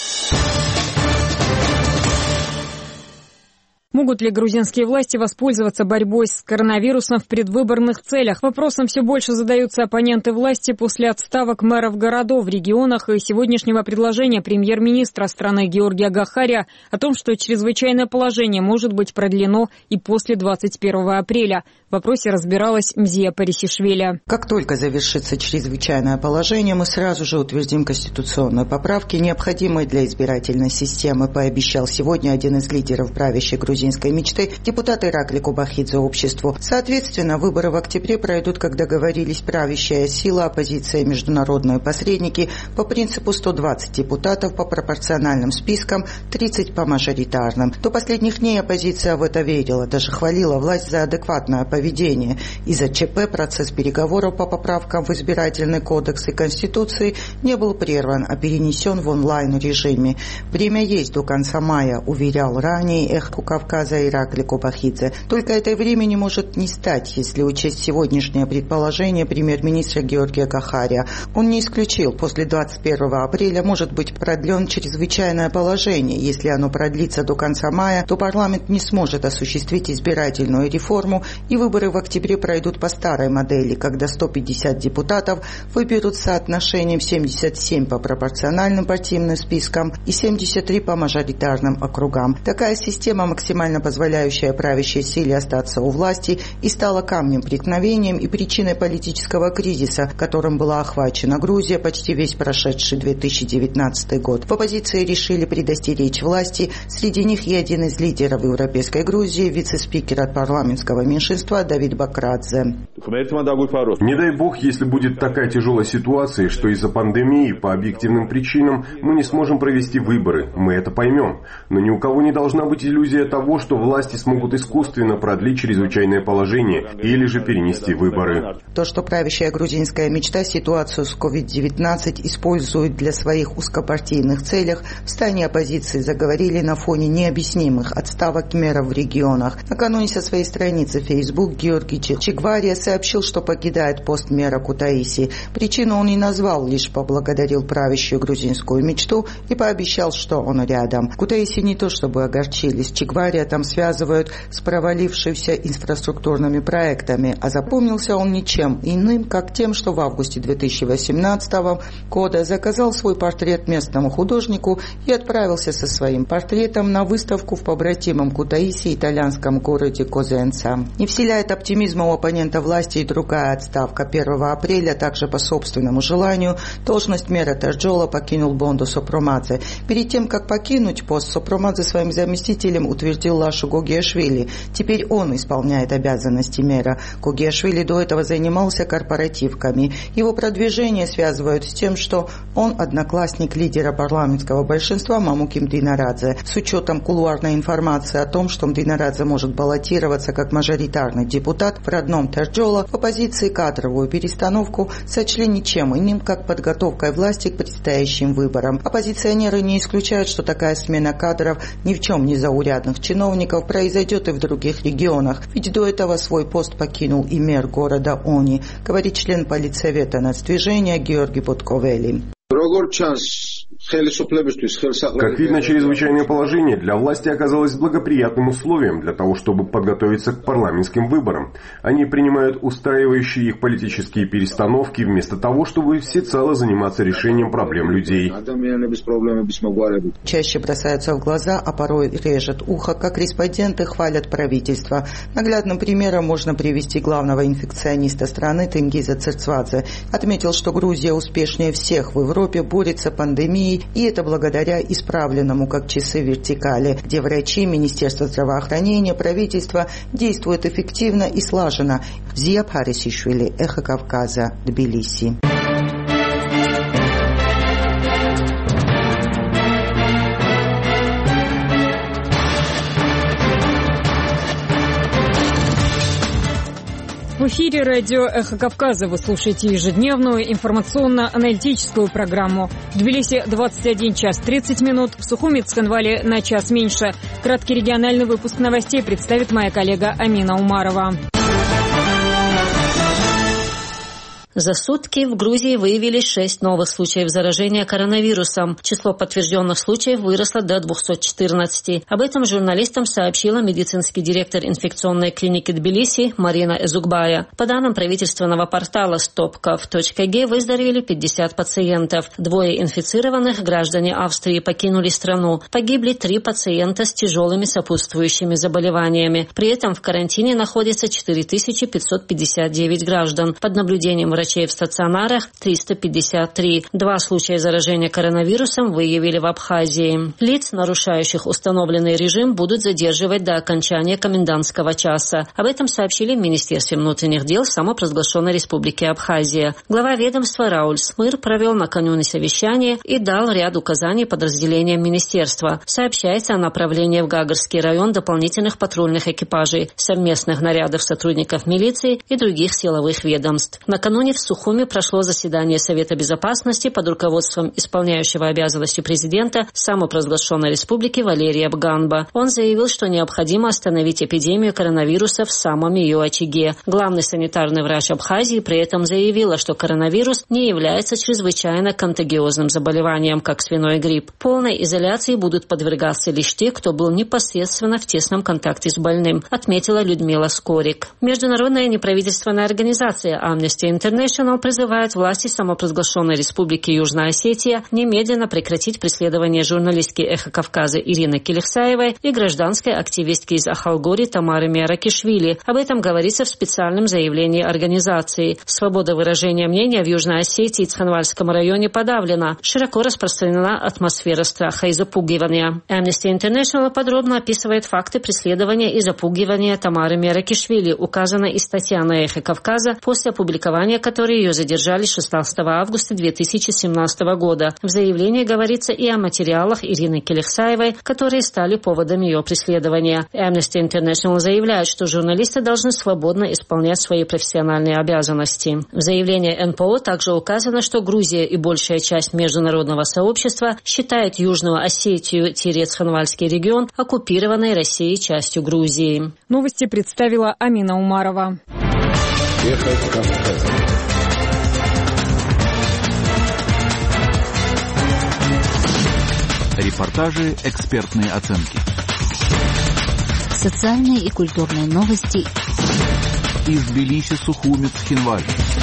Могут ли грузинские власти воспользоваться борьбой с коронавирусом в предвыборных целях? Вопросом все больше задаются оппоненты власти после отставок мэров городов в регионах и сегодняшнего предложения премьер-министра страны Георгия Гахария о том, что чрезвычайное положение может быть продлено и после двадцать первого апреля. В вопросе разбиралась Мзия Парисишвили. Как только завершится чрезвычайное положение, мы сразу же утвердим конституционные поправки, необходимые для избирательной системы, пообещал сегодня один из лидеров правящей грузинской мечты, депутат Иракли Кубахидзе обществу. Соответственно, выборы в октябре пройдут, как договорились правящая сила, оппозиция и международные посредники, по принципу сто двадцать депутатов по пропорциональным спискам, тридцать по мажоритарным. До последних дней оппозиция в это верила, даже хвалила власть за адекватное поведение. Из-за ЧП процесс переговоров по поправкам в избирательный кодекс и Конституции не был прерван, а перенесен в онлайн-режиме. Время есть до конца мая, уверял ранее «Эхо Кавказа» Иракли Кубахидзе. Только это времени может не стать, если учесть сегодняшнее предположение премьер-министра Георгия Гахария. Он не исключил, после двадцать первого апреля может быть продлен чрезвычайное положение. Если оно продлится до конца мая, то парламент не сможет осуществить избирательную реформу, и выборы в октябре пройдут по старой модели, когда сто пятьдесят депутатов выберут с соотношением семьдесят семь по пропорциональным партийным спискам и семьдесят три по мажоритарным округам. Такая система, максимально позволяющая правящей силе остаться у власти, и стала камнем преткновением и причиной политического кризиса, которым была охвачена Грузия почти весь прошедший две тысячи девятнадцатый год. В оппозиции решили предостеречь власти, среди них и один из лидеров Европейской Грузии, вице-спикер от парламентского меньшинства Давид Бакрадзе. Не дай бог, если будет такая тяжелая ситуация, что из-за пандемии по объективным причинам мы не сможем провести выборы. Мы это поймем. Но ни у кого не должна быть иллюзия того, что власти смогут искусственно продлить чрезвычайное положение или же перенести выборы. То, что правящая грузинская мечта ситуацию с ковид девятнадцать использует для своих узкопартийных целей, в стане оппозиции заговорили на фоне необъяснимых отставок мэров в регионах. Накануне со своей страницы Facebook Георгий Чегвария сообщил, что покидает пост мэра Кутаиси. Причину он не назвал, лишь поблагодарил правящую грузинскую мечту и пообещал, что он рядом. Кутаиси не то чтобы огорчились, Чегвария там связывают с провалившимися инфраструктурными проектами, а запомнился он ничем иным, как тем, что в августе две тысячи восемнадцатого года заказал свой портрет местному художнику и отправился со своим портретом на выставку в побратимом Кутаиси итальянском городе Козенца. Не вселяет оптимизма у оппонента власти и другая отставка. первого апреля, также по собственному желанию, должность мэра Терджола покинул Бондо Сопромадзе. Перед тем, как покинуть пост, Сопромадзе своим заместителем утвердил Абдуллашу Гогиашвили. Теперь он исполняет обязанности мэра. Гогиашвили до этого занимался корпоративками. Его продвижение связывают с тем, что он одноклассник лидера парламентского большинства Мамуки Мдинарадзе. С учетом кулуарной информации о том, что Мдинарадзе может баллотироваться как мажоритарный депутат в родном Терджола, оппозиции кадровую перестановку сочли ничем иным, как подготовкой власти к предстоящим выборам. Оппозиционеры не исключают, что такая смена кадров ни в чем не заурядных чиновников произойдет и в других регионах, ведь до этого свой пост покинул и мэр города Они, говорит член политсовета нацдвижения Георгий Будковели. Как видно, чрезвычайное положение для власти оказалось благоприятным условием для того, чтобы подготовиться к парламентским выборам. Они принимают устраивающие их политические перестановки вместо того, чтобы всецело заниматься решением проблем людей. Чаще бросаются в глаза, а порой режет ухо, как респонденты хвалят правительство. Наглядным примером можно привести главного инфекциониста страны Тенгиза Церцвадзе. Отметил, что Грузия успешнее всех в Европе борется с пандемией, и это благодаря исправленному как часы вертикали, где врачи, Министерство здравоохранения, правительство действуют эффективно и слаженно. Зия Парисишвили, Эхо Кавказа, Тбилиси. В эфире радио «Эхо Кавказа». Вы слушаете ежедневную информационно-аналитическую программу. В Тбилиси двадцать один час тридцать минут, в Сухуми, Цхинвале на час меньше. Краткий региональный выпуск новостей представит моя коллега Амина Умарова. За сутки в Грузии выявили шесть новых случаев заражения коронавирусом. Число подтвержденных случаев выросло до двухсот четырнадцати. Об этом журналистам сообщила медицинский директор инфекционной клиники Тбилиси Марина Эзукбая. По данным правительственного портала стопков точка ге выздоровели пятьдесят пациентов. Двое инфицированных граждане Австрии покинули страну. Погибли три пациента с тяжелыми сопутствующими заболеваниями. При этом в карантине находится четыре тысячи пятьсот пятьдесят девять граждан. Под наблюдением врачей в стационарах триста пятьдесят три. Два случая заражения коронавирусом выявили в Абхазии. Лиц, нарушающих установленный режим, будут задерживать до окончания комендантского часа. Об этом сообщили в Министерстве внутренних дел самопровозглашенной Республики Абхазия. Глава ведомства Рауль Смыр провел накануне совещание и дал ряд указаний подразделениям министерства. Сообщается о направлении в Гагарский район дополнительных патрульных экипажей, совместных нарядов сотрудников милиции и других силовых ведомств. Накануне в Сухуми прошло заседание Совета безопасности под руководством исполняющего обязанности президента самопровозглашенной республики Валерия Бганба. Он заявил, что необходимо остановить эпидемию коронавируса в самом ее очаге. Главный санитарный врач Абхазии при этом заявила, что коронавирус не является чрезвычайно контагиозным заболеванием, как свиной грипп. Полной изоляции будут подвергаться лишь те, кто был непосредственно в тесном контакте с больным, отметила Людмила Скорик. Международная неправительственная организация Amnesty International призывает власти самопровозглашенной Республики Южная Осетия немедленно прекратить преследование журналистки «Эхо Кавказа» Ирины Келихсаевой и гражданской активистки из Ахалгори Тамары Миаракишвили. Об этом говорится в специальном заявлении организации. Свобода выражения мнения в Южной Осетии и Цхинвальском районе подавлена. Широко распространена атмосфера страха и запугивания. Amnesty International подробно описывает факты преследования и запугивания Тамары Миаракишвили. Указана и статья на «Эхо Кавказа», после опубликования которой ее задержали шестнадцатого августа две тысячи семнадцатого года. В заявлении говорится и о материалах Ирины Келихсаевой, которые стали поводом ее преследования. Amnesty International заявляет, что журналисты должны свободно исполнять свои профессиональные обязанности. В заявлении эн пэ о также указано, что Грузия и большая часть международного сообщества считает Южную Осетию-Цхинвальский регион оккупированной Россией частью Грузии. Новости представила Амина Умарова. Эхо Кавказа. Репортажи, экспертные оценки. Социальные и культурные новости. Из Тбилиси, Сухуми, Цхинваль.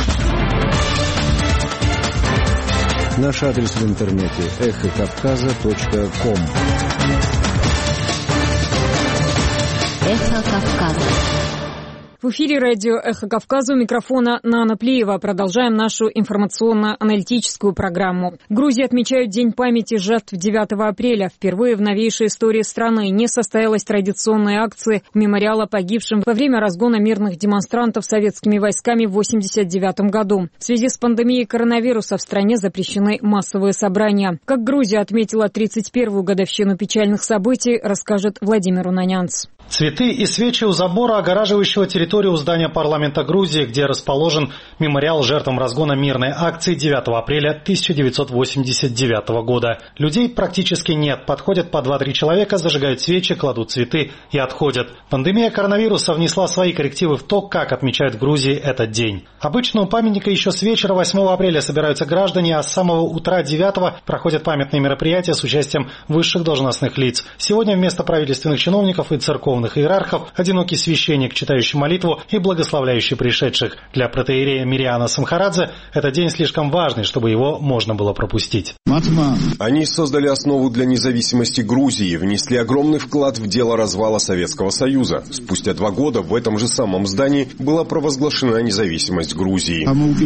Наш адрес в интернете эхо кавказа точка ком. Эхо Кавказа. В эфире радио «Эхо Кавказа», у микрофона Нана Плиева. Продолжаем нашу информационно-аналитическую программу. В Грузии отмечают День памяти жертв девятого апреля. Впервые в новейшей истории страны не состоялась традиционной акции мемориала погибшим во время разгона мирных демонстрантов советскими войсками в восемьдесят девятом году. В связи с пандемией коронавируса в стране запрещены массовые собрания. Как Грузия отметила тридцать первую годовщину печальных событий, расскажет Владимир Унанянц. Цветы и свечи у забора, огораживающего территорию здания парламента Грузии, где расположен мемориал жертвам разгона мирной акции девятого апреля тысяча девятьсот восемьдесят девятого года. Людей практически нет. Подходят по два-три человека, зажигают свечи, кладут цветы и отходят. Пандемия коронавируса внесла свои коррективы в то, как отмечают в Грузии этот день. Обычно у памятника еще с вечера восьмого апреля собираются граждане, а с самого утра девятого проходят памятные мероприятия с участием высших должностных лиц. Сегодня вместо правительственных чиновников и церковных иерархов одинокий священник, читающий молитву и благословляющий пришедших. Для протоиерея Мириана Самхарадзе этот день слишком важный, чтобы его можно было пропустить. Они создали основу для независимости Грузии, внесли огромный вклад в дело развала Советского Союза. Спустя два года в этом же самом здании была провозглашена независимость Грузии.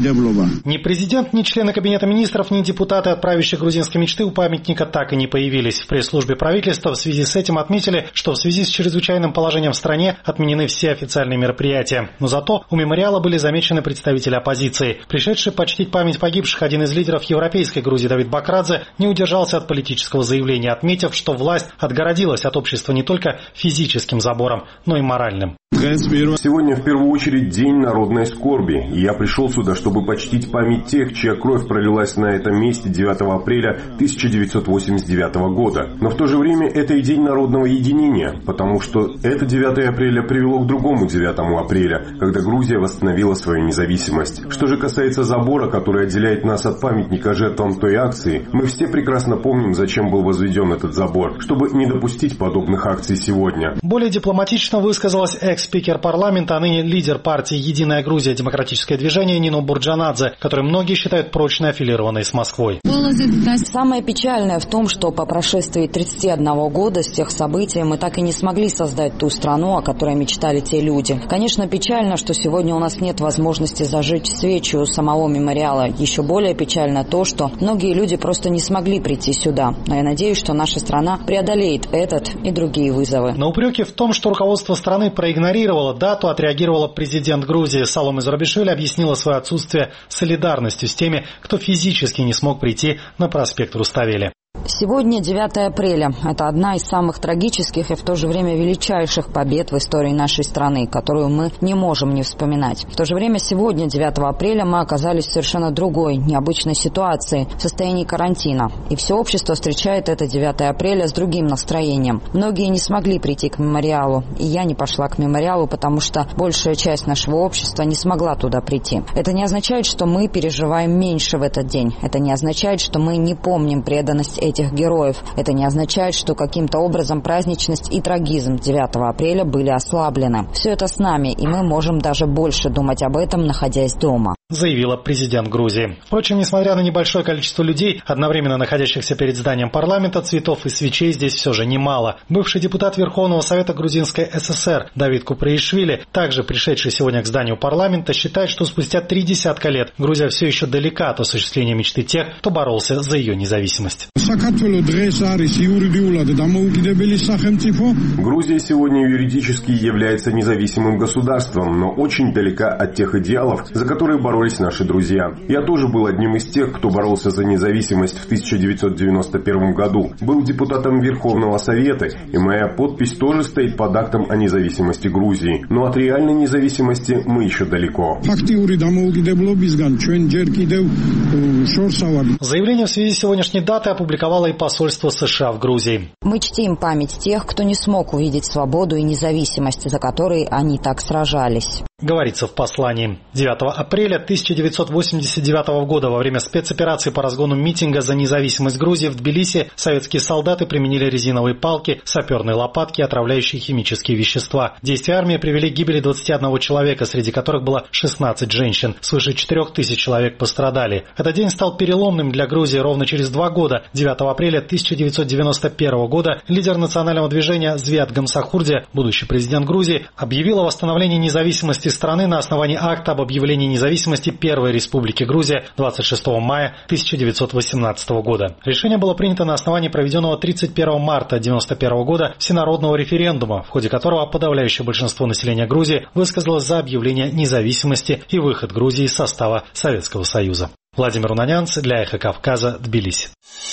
Ни президент, ни члены Кабинета министров, ни депутаты от правящей грузинской мечты у памятника так и не появились. В пресс-службе правительства в связи с этим отметили, что в связи с чрезвычайным положением в стране отменены все официальные мероприятия. Но зато у мемориала были замечены представители оппозиции. Пришедший почтить память погибших один из лидеров европейской Грузии Давид Бакрадзе не удержался от политического заявления, отметив, что власть отгородилась от общества не только физическим забором, но и моральным. Сегодня в первую очередь день народной скорби, и я пришел сюда, чтобы почтить память тех, чья кровь пролилась на этом месте девятого апреля тысяча девятьсот восемьдесят девятого года. Но в то же время это и день народного единения, потому что это девятое апреля привело к другому девятому апреля, когда Грузия восстановила свою независимость. Что же касается забора, который отделяет нас от памятника жертвам той акции, мы все прекрасно помним, зачем был возведен этот забор, чтобы не допустить подобных акций сегодня. Более дипломатично высказалась экс-спикер парламента, а ныне лидер партии «Единая Грузия. Демократическое движение» Нино Бурджанадзе, который многие считают прочно аффилированной с Москвой. Самое печальное в том, что по прошествии тридцати одного года с тех событий мы так и не смогли создать ту страну, о которой мечтали те люди. Конечно, печально, что сегодня у нас нет возможности зажечь свечи у самого мемориала. Еще более печально то, что многие люди просто не смогли прийти сюда. Но я надеюсь, что наша страна преодолеет этот и другие вызовы. На упреки в том, что руководство страны проигнорировало дату, отреагировала президент Грузии Саломе Зурабишвили, объяснила свое отсутствие солидарностью с теми, кто физически не смог прийти на проспект Руставели. Сегодня девятое апреля. Это одна из самых трагических и в то же время величайших побед в истории нашей страны, которую мы не можем не вспоминать. В то же время сегодня, девятого апреля, мы оказались в совершенно другой, необычной ситуации, в состоянии карантина. И все общество встречает это девятое апреля с другим настроением. Многие не смогли прийти к мемориалу, и я не пошла к мемориалу, потому что большая часть нашего общества не смогла туда прийти. Это не означает, что мы переживаем меньше в этот день. Это не означает, что мы не помним преданность этих героев. Это не означает, что каким-то образом праздничность и трагизм девятого апреля были ослаблены. Все это с нами, и мы можем даже больше думать об этом, находясь дома, заявила президент Грузии. Впрочем, несмотря на небольшое количество людей, одновременно находящихся перед зданием парламента, цветов и свечей здесь все же немало. Бывший депутат Верховного Совета Грузинской ССР Давид Купраишвили, также пришедший сегодня к зданию парламента, считает, что спустя три десятка лет Грузия все еще далека от осуществления мечты тех, кто боролся за ее независимость. Грузия сегодня юридически является независимым государством, но очень далека от тех идеалов, за которые боролись наши друзья. Я тоже был одним из тех, кто боролся за независимость в тысяча девятьсот девяносто первом году. Был депутатом Верховного Совета, и моя подпись тоже стоит под актом о независимости Грузии. Но от реальной независимости мы еще далеко. Заявление в связи с сегодняшней датой опубликовало и посольство США в Грузии. Мы чтим память тех, кто не смог увидеть свободу и независимость, за которые они так сражались. Говорится в послании. девятого апреля тысяча девятьсот восемьдесят девятого года во время спецоперации по разгону митинга за независимость Грузии в Тбилиси советские солдаты применили резиновые палки, саперные лопатки и отравляющие химические вещества. Действия армии привели к гибели двадцати одного человека, среди которых было шестнадцать женщин. Свыше четырех тысяч человек пострадали. Этот день стал переломным для Грузии ровно через два года. девятого апреля тысяча девятьсот девяносто первого года лидер национального движения Звиат Гамсахурди, будущий президент Грузии, объявил о восстановлении независимости власти страны на основании акта об объявлении независимости Первой Республики Грузия двадцать шестого мая тысяча девятьсот восемнадцатого года. Решение было принято на основании проведенного тридцать первого марта девяносто первого года всенародного референдума, в ходе которого подавляющее большинство населения Грузии высказалось за объявление независимости и выход Грузии из состава Советского Союза. Владимир Унанянц для Эхо Кавказа, Тбилиси.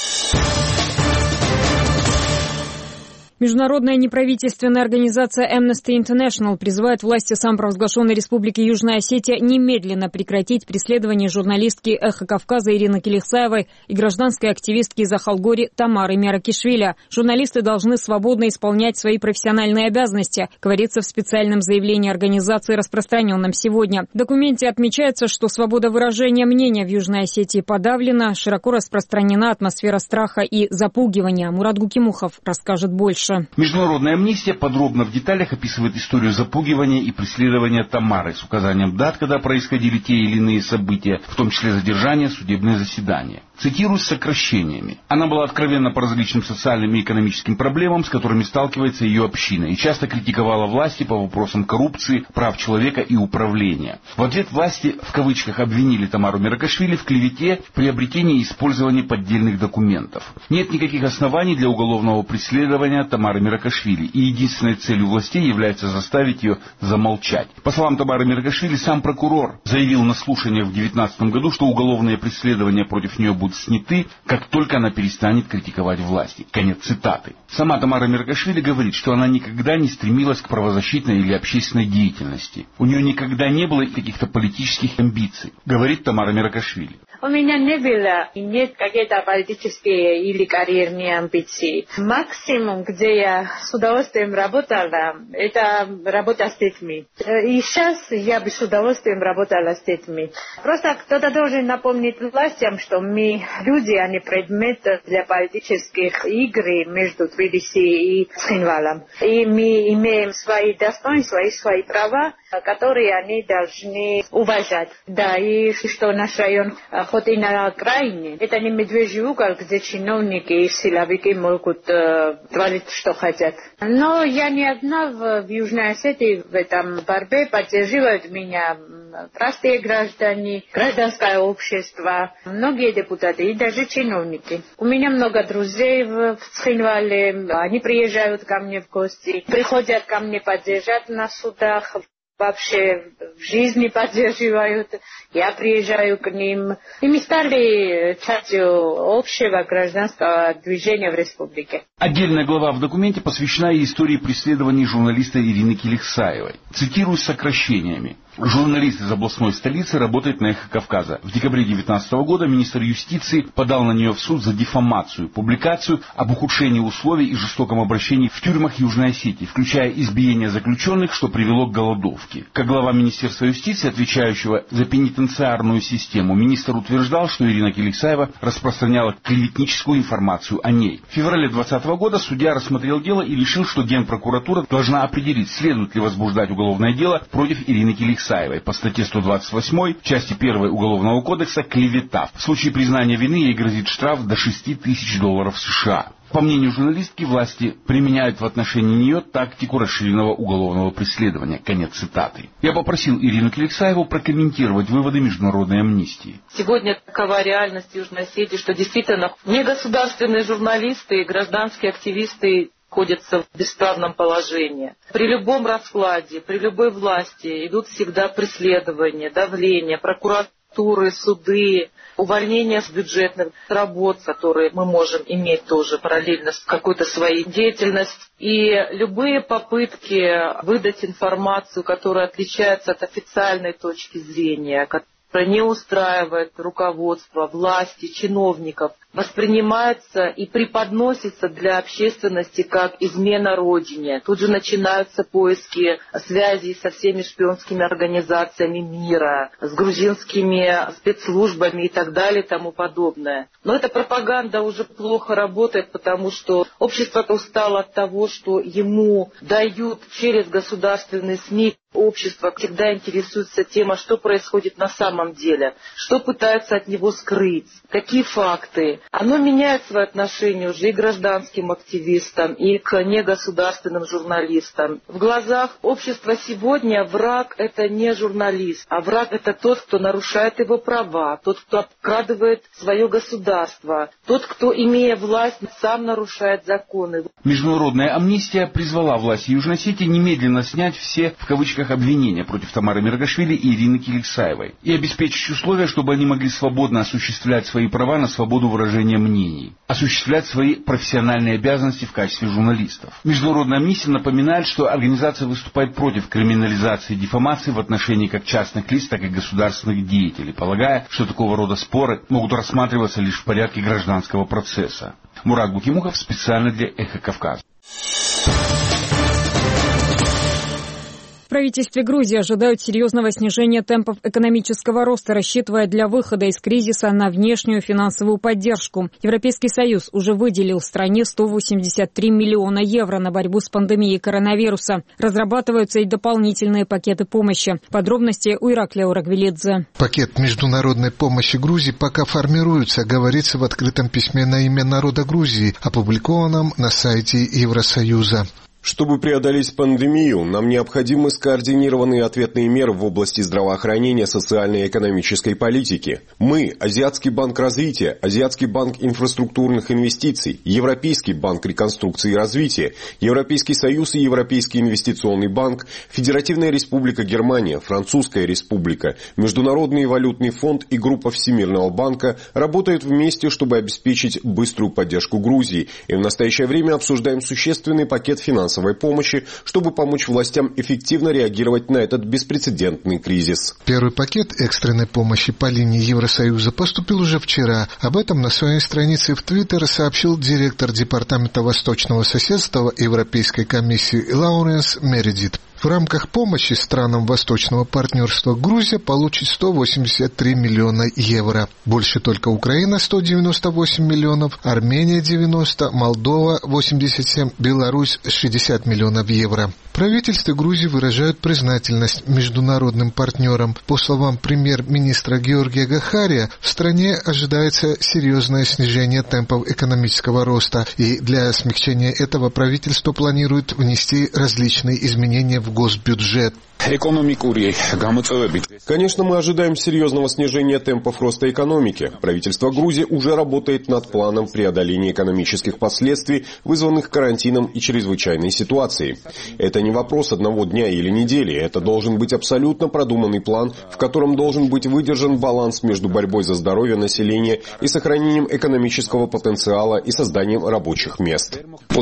Международная неправительственная организация Amnesty International призывает власти самопровозглашенной Республики Южная Осетия немедленно прекратить преследование журналистки «Эхо Кавказа» Ирины Келихсаевой и гражданской активистки из Ахалгори Тамары Меракишвили. Журналисты должны свободно исполнять свои профессиональные обязанности, говорится в специальном заявлении организации, распространенном сегодня. В документе отмечается, что свобода выражения мнения в Южной Осетии подавлена, широко распространена атмосфера страха и запугивания. Мурат Гукимухов расскажет больше. Международная амнистия подробно в деталях описывает историю запугивания и преследования Тамары с указанием дат, когда происходили те или иные события, в том числе задержания, судебные заседания. Цитирую с сокращениями. Она была откровенна по различным социальным и экономическим проблемам, с которыми сталкивается ее община, и часто критиковала власти по вопросам коррупции, прав человека и управления. В ответ власти в кавычках обвинили Тамару Меракишвили в клевете, приобретении и использовании поддельных документов. Нет никаких оснований для уголовного преследования Тамары Меракишвили, и единственной целью властей является заставить ее замолчать. По словам Тамары Меракишвили, сам прокурор заявил на слушаниях в две тысячи девятнадцатом году, что уголовные преследования против нее будут сняты, как только она перестанет критиковать власти. Конец цитаты. Сама Тамара Меракишвили говорит, что она никогда не стремилась к правозащитной или общественной деятельности. У нее никогда не было каких-то политических амбиций, говорит Тамара Меракишвили. У меня не было и нет какие-то политические или карьерные амбиции. Максимум, где я с удовольствием работала, это работа с детьми. И сейчас я бы с удовольствием работала с детьми. Просто кто-то должен напомнить властям, что мы люди, а не предмет для политических игр между Тбилиси и Цхинвалом. И мы имеем свои достоинства и свои права, которые они должны уважать. Да, и что наш район, хоть и на окраине, это не медвежий угол, где чиновники и силовики могут э, творить, что хотят. Но я не одна в, в Южной Осетии в этом борьбе, поддерживают меня простые граждане, гражданское общество, многие депутаты и даже чиновники. У меня много друзей в, в Цхинвале, они приезжают ко мне в гости, приходят ко мне поддержать на судах, вообще в жизни поддерживают, я приезжаю к ним. И мы стали частью общего гражданского движения в республике. Отдельная глава в документе посвящена и истории преследований журналиста Ирины Келихсаевой. Цитирую с сокращениями. Журналист из областной столицы работает на «Эхо Кавказа». В декабре две тысячи девятнадцатого года министр юстиции подал на нее в суд за дефамацию, публикацию об ухудшении условий и жестоком обращении в тюрьмах Южной Осетии, включая избиение заключенных, что привело к голодовке. Как глава Министерства юстиции, отвечающего за пенитенциарную систему, министр утверждал, что Ирина Келихсаева распространяла клеветническую информацию о ней. В феврале две тысячи двадцатого года судья рассмотрел дело и решил, что Генпрокуратура должна определить, следует ли возбуждать уголовное дело против Ирины Келихсаевой по статье сто двадцать восемь, части первой Уголовного кодекса «Клевета». В случае признания вины ей грозит штраф до шести тысяч долларов США. По мнению журналистки, власти применяют в отношении нее тактику расширенного уголовного преследования. Конец цитаты. Я попросил Ирину Келихсаеву прокомментировать выводы международной амнистии. Сегодня такова реальность Южной Осетии, что действительно негосударственные журналисты и гражданские активисты находятся в бесправном положении. При любом раскладе, при любой власти идут всегда преследования, давление, прокуратуры, суды, увольнение с бюджетных работ, которые мы можем иметь тоже параллельно с какой-то своей деятельностью. И любые попытки выдать информацию, которая отличается от официальной точки зрения, которая не устраивает руководство, власти, чиновников, воспринимается и преподносится для общественности как измена Родине. Тут же начинаются поиски связей со всеми шпионскими организациями мира, с грузинскими спецслужбами и так далее и тому подобное. Но эта пропаганда уже плохо работает, потому что общество устало от того, что ему дают через государственные СМИ. Общество всегда интересуется тем, а что происходит на самом деле, что пытаются от него скрыть, какие факты. оно меняет свое отношение уже и к гражданским активистам, и к негосударственным журналистам. В глазах общества сегодня враг – это не журналист, а враг – это тот, кто нарушает его права, тот, кто обкрадывает свое государство, тот, кто, имея власть, сам нарушает законы. Международная амнистия призвала власти Южной Осетии немедленно снять все, в кавычках, обвинения против Тамары Миргашвили и Ирины Келексаевой и обеспечить условия, чтобы они могли свободно осуществлять свои права на свободу выражения мнений, осуществлять свои профессиональные обязанности в качестве журналистов. Международная амнистия напоминает, что организация выступает против криминализации и дефамации в отношении как частных лиц, так и государственных деятелей, полагая, что такого рода споры могут рассматриваться лишь в порядке гражданского процесса. Мурат Букимухов специально для «Эхо Кавказа». В правительстве Грузии ожидают серьезного снижения темпов экономического роста, рассчитывая для выхода из кризиса на внешнюю финансовую поддержку. Европейский Союз уже выделил стране сто восемьдесят три миллиона евро на борьбу с пандемией коронавируса. Разрабатываются и дополнительные пакеты помощи. Подробности у Ираклия Урагвелидзе. Пакет международной помощи Грузии пока формируется, говорится в открытом письме на имя народа Грузии, опубликованном на сайте Евросоюза. Чтобы преодолеть пандемию, нам необходимы скоординированные ответные меры в области здравоохранения, социальной и экономической политики. Мы, Азиатский банк развития, Азиатский банк инфраструктурных инвестиций, Европейский банк реконструкции и развития, Европейский союз и Европейский инвестиционный банк, Федеративная республика Германия, Французская республика, Международный валютный фонд и группа Всемирного банка работают вместе, чтобы обеспечить быструю поддержку Грузии, и в настоящее время обсуждаем существенный пакет финансовой помощи, чтобы помочь властям эффективно реагировать на этот беспрецедентный кризис. Первый пакет экстренной помощи по линии Евросоюза поступил уже вчера. Об этом на своей странице в Твиттер сообщил директор Департамента Восточного соседства Европейской комиссии Лауренс Мередит. В рамках помощи странам Восточного партнерства Грузия получит сто восемьдесят три миллиона евро. Больше только Украина сто девяносто восемь миллионов, Армения девяносто, Молдова восемьдесят семь, Беларусь шестьдесят миллионов евро. Правительство Грузии выражает признательность международным партнерам. По словам премьер-министра Георгия Гахария, в стране ожидается серьезное снижение темпов экономического роста, и для смягчения этого правительство планирует внести различные изменения в госбюджет. Конечно, мы ожидаем серьезного снижения темпов роста экономики. Правительство Грузии уже работает над планом преодоления экономических последствий, вызванных карантином и чрезвычайной ситуацией. Это не вопрос одного дня или недели. Это должен быть абсолютно продуманный план, в котором должен быть выдержан баланс между борьбой за здоровье населения и сохранением экономического потенциала и созданием рабочих мест.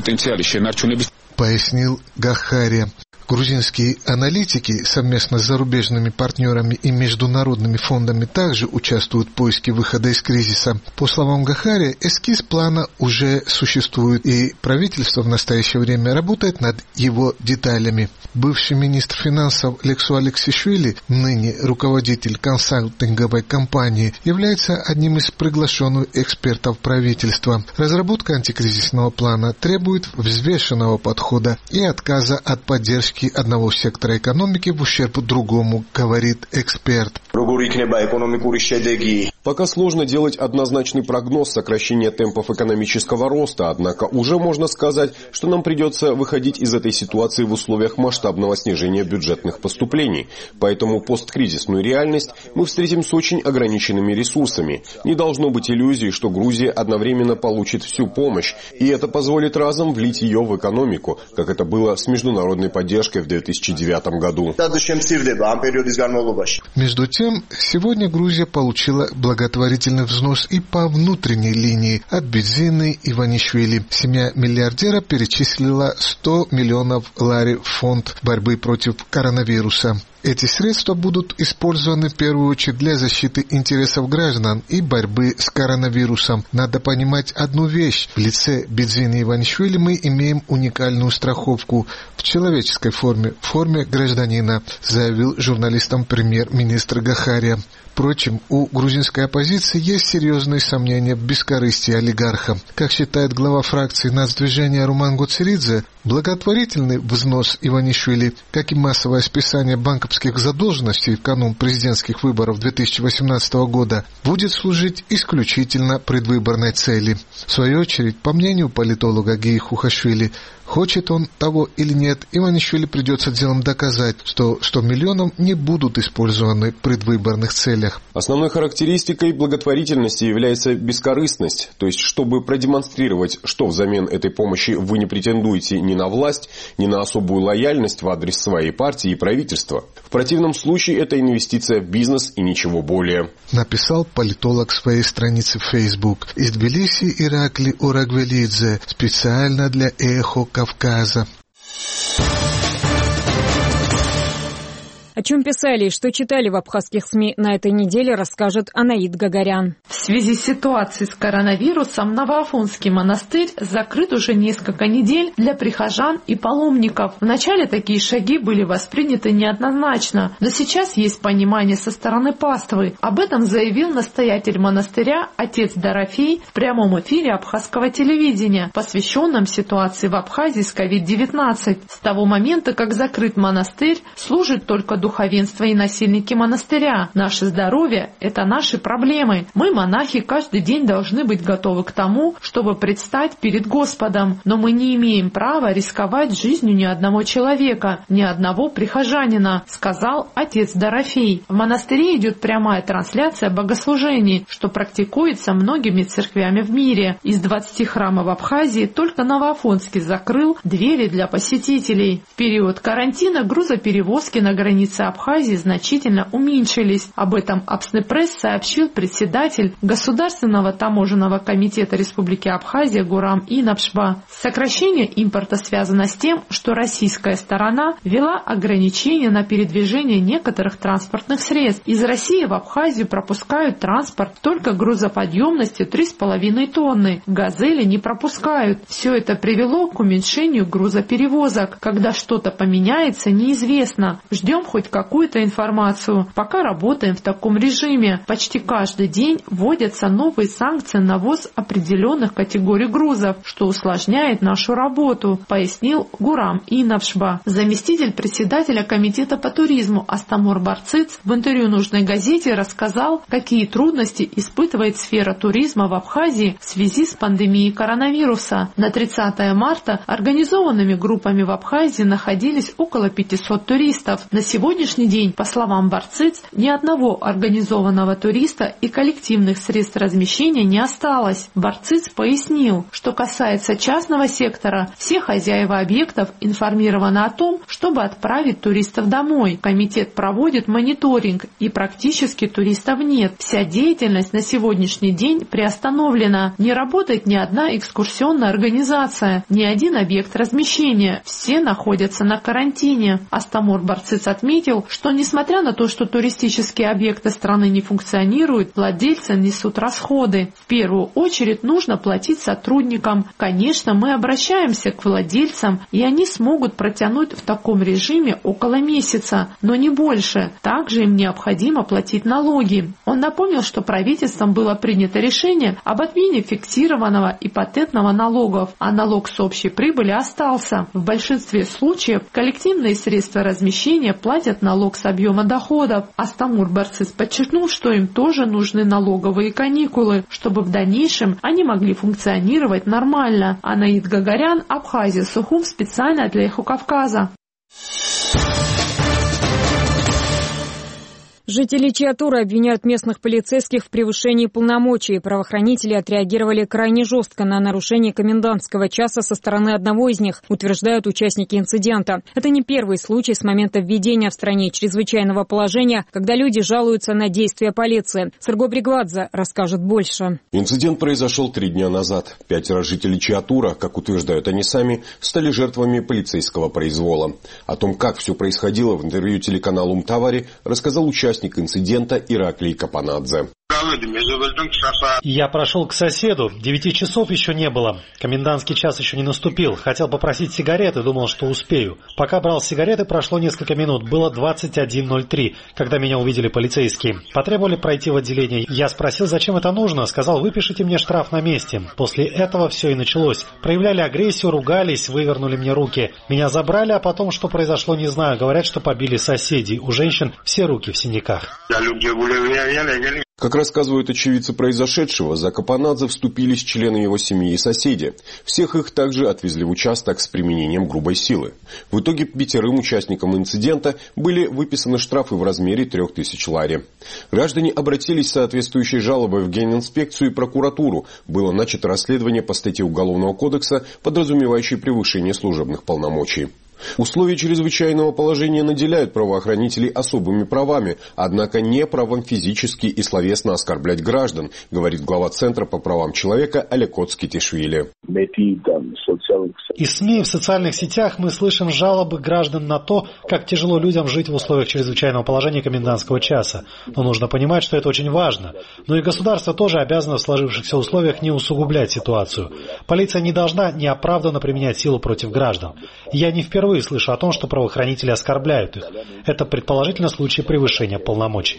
Пояснил Гахария. Грузинские аналитики совместно с зарубежными партнерами и международными фондами также участвуют в поиске выхода из кризиса. По словам Гахария, эскиз плана уже существует, и правительство в настоящее время работает над его деталями. Бывший министр финансов Лексу Алексишвили, ныне руководитель консалтинговой компании, является одним из приглашенных экспертов правительства. Разработка антикризисного плана требует взвешенного подхода и отказа от поддержки одного сектора экономики в ущерб другому, говорит эксперт. Пока сложно делать однозначный прогноз сокращения темпов экономического роста, однако уже можно сказать, что нам придется выходить из этой ситуации в условиях масштабного снижения бюджетных поступлений. Поэтому посткризисную реальность мы встретим с очень ограниченными ресурсами. Не должно быть иллюзий, что Грузия одновременно получит всю помощь, и это позволит разом влить ее в экономику, как это было с международной поддержкой в две тысячи девятом году. Между тем, сегодня Грузия получила благотворительный взнос и по внутренней линии от Бидзины Иванишвили. Семья миллиардера перечислила сто миллионов лари в фонд борьбы против коронавируса. Эти средства будут использованы в первую очередь для защиты интересов граждан и борьбы с коронавирусом. Надо понимать одну вещь. В лице Бидзины Иванишвили мы имеем уникальную страховку в человеческой форме, в форме гражданина, заявил журналистам премьер-министр Гахария. Впрочем, у грузинской оппозиции есть серьезные сомнения в бескорыстии олигарха. Как считает глава фракции нацдвижения Руман Гоцеридзе, благотворительный взнос Иванишвили, как и массовое списание банков сербских задолженностей в канун президентских выборов две тысячи восемнадцатого года будет служить исключительно предвыборной цели. В свою очередь, по мнению политолога Геи Хухашвили, хочет он того или нет, Иванишвили придется делом доказать, что сто миллионов не будут использованы в предвыборных целях. Основной характеристикой благотворительности является бескорыстность, то есть чтобы продемонстрировать, что взамен этой помощи вы не претендуете ни на власть, ни на особую лояльность в адрес своей партии и правительства. В противном случае это инвестиция в бизнес и ничего более. Написал политолог в своей странице в Facebook. Из Тбилиси Иракли Урагвелидзе специально для Эхо Кавказа. О чем писали и что читали в абхазских СМИ на этой неделе, расскажет Анаид Гагарян. В связи с ситуацией с коронавирусом Новоафонский монастырь закрыт уже несколько недель для прихожан и паломников. Вначале такие шаги были восприняты неоднозначно, но сейчас есть понимание со стороны паствы. Об этом заявил настоятель монастыря отец Дорофей в прямом эфире абхазского телевидения, посвященном ситуации в Абхазии с ковид девятнадцать. С того момента, как закрыт монастырь, служит только духовенство и насильники монастыря. Наше здоровье – это наши проблемы. Мы, монахи, каждый день должны быть готовы к тому, чтобы предстать перед Господом. Но мы не имеем права рисковать жизнью ни одного человека, ни одного прихожанина, сказал отец Дорофей. В монастыре идет прямая трансляция богослужений, что практикуется многими церквями в мире. Из двадцати храмов в Абхазии только Новоафонский закрыл двери для посетителей. В период карантина грузоперевозки на границе Абхазии значительно уменьшились. Об этом Абснепресс сообщил председатель Государственного таможенного комитета Республики Абхазия Гурам Инапшба. Сокращение импорта связано с тем, что российская сторона ввела ограничения на передвижение некоторых транспортных средств. Из России в Абхазию пропускают транспорт только грузоподъемностью три с половиной тонны. «Газели» не пропускают. Все это привело к уменьшению грузоперевозок. Когда что-то поменяется, неизвестно. Ждем хоть какую-то информацию. Пока работаем в таком режиме. Почти каждый день вводятся новые санкции на ввоз определенных категорий грузов, что усложняет нашу работу, пояснил Гурам Инапшба. Заместитель председателя комитета по туризму Астамур Барциц в интервью нужной газете рассказал, какие трудности испытывает сфера туризма в Абхазии в связи с пандемией коронавируса. На тридцатое марта организованными группами в Абхазии находились около пятисот туристов. На сегодняшний день, по словам Барциц, ни одного организованного туриста и коллективных средств размещения не осталось. Барциц пояснил, что касается частного сектора, все хозяева объектов информированы о том, чтобы отправить туристов домой. Комитет проводит мониторинг, и практически туристов нет. Вся деятельность на сегодняшний день приостановлена. Не работает ни одна экскурсионная организация, ни один объект размещения. Все находятся на карантине. Астамур Барциц отметил, что несмотря на то, что туристические объекты страны не функционируют, владельцы несут расходы. В первую очередь нужно платить сотрудникам. Конечно, мы обращаемся к владельцам, и они смогут протянуть в таком режиме около месяца, но не больше. Также им необходимо платить налоги. Он напомнил, что правительством было принято решение об отмене фиксированного и патентного налогов, а налог с общей прибыли остался. В большинстве случаев коллективные средства размещения платят налог с объема доходов. Астамур Барциц подчеркнул, что им тоже нужны налоговые каникулы, чтобы в дальнейшем они могли функционировать нормально. Анаид Гагарян, Абхазия, Сухум, специально для Эхо Кавказа. Жители Чиатура обвиняют местных полицейских в превышении полномочий. Правоохранители отреагировали крайне жестко на нарушение комендантского часа со стороны одного из них, утверждают участники инцидента. Это не первый случай с момента введения в стране чрезвычайного положения, когда люди жалуются на действия полиции. Серго Бригвадзе расскажет больше. Инцидент произошел три дня назад. Пятеро жителей Чиатура, как утверждают они сами, стали жертвами полицейского произвола. О том, как все происходило, в интервью телеканалу Мтавари рассказал участник инцидента Ираклий Капанадзе. Я прошел к соседу. Девяти часов еще не было. Комендантский час еще не наступил. Хотел попросить сигареты, думал, что успею. Пока брал сигареты, прошло несколько минут. Было двадцать один ноль три, когда меня увидели полицейские. Потребовали пройти в отделение. Я спросил, зачем это нужно. Сказал, выпишите мне штраф на месте. После этого все и началось. Проявляли агрессию, ругались, вывернули мне руки. Меня забрали, а потом, что произошло, не знаю. Говорят, что побили соседей. У женщин все руки в синяках. Как рассказывают очевидцы произошедшего, за Капанадзе вступились члены его семьи и соседи. Всех их также отвезли в участок с применением грубой силы. В итоге пятерым участникам инцидента были выписаны штрафы в размере трех тысяч лари. Граждане обратились с соответствующей жалобой в генинспекцию и прокуратуру. Было начато расследование по статье Уголовного кодекса, подразумевающей превышение служебных полномочий. Условия чрезвычайного положения наделяют правоохранителей особыми правами, однако не правом физически и словесно оскорблять граждан, говорит глава Центра по правам человека Алекот Скитишвили. Из СМИ и в социальных сетях мы слышим жалобы граждан на то, как тяжело людям жить в условиях чрезвычайного положения комендантского часа. Но нужно понимать, что это очень важно. Но и государство тоже обязано в сложившихся условиях не усугублять ситуацию. Полиция не должна неоправданно применять силу против граждан. Я не впервые слышу о том, что правоохранители оскорбляют их. Это предположительно случай превышения полномочий.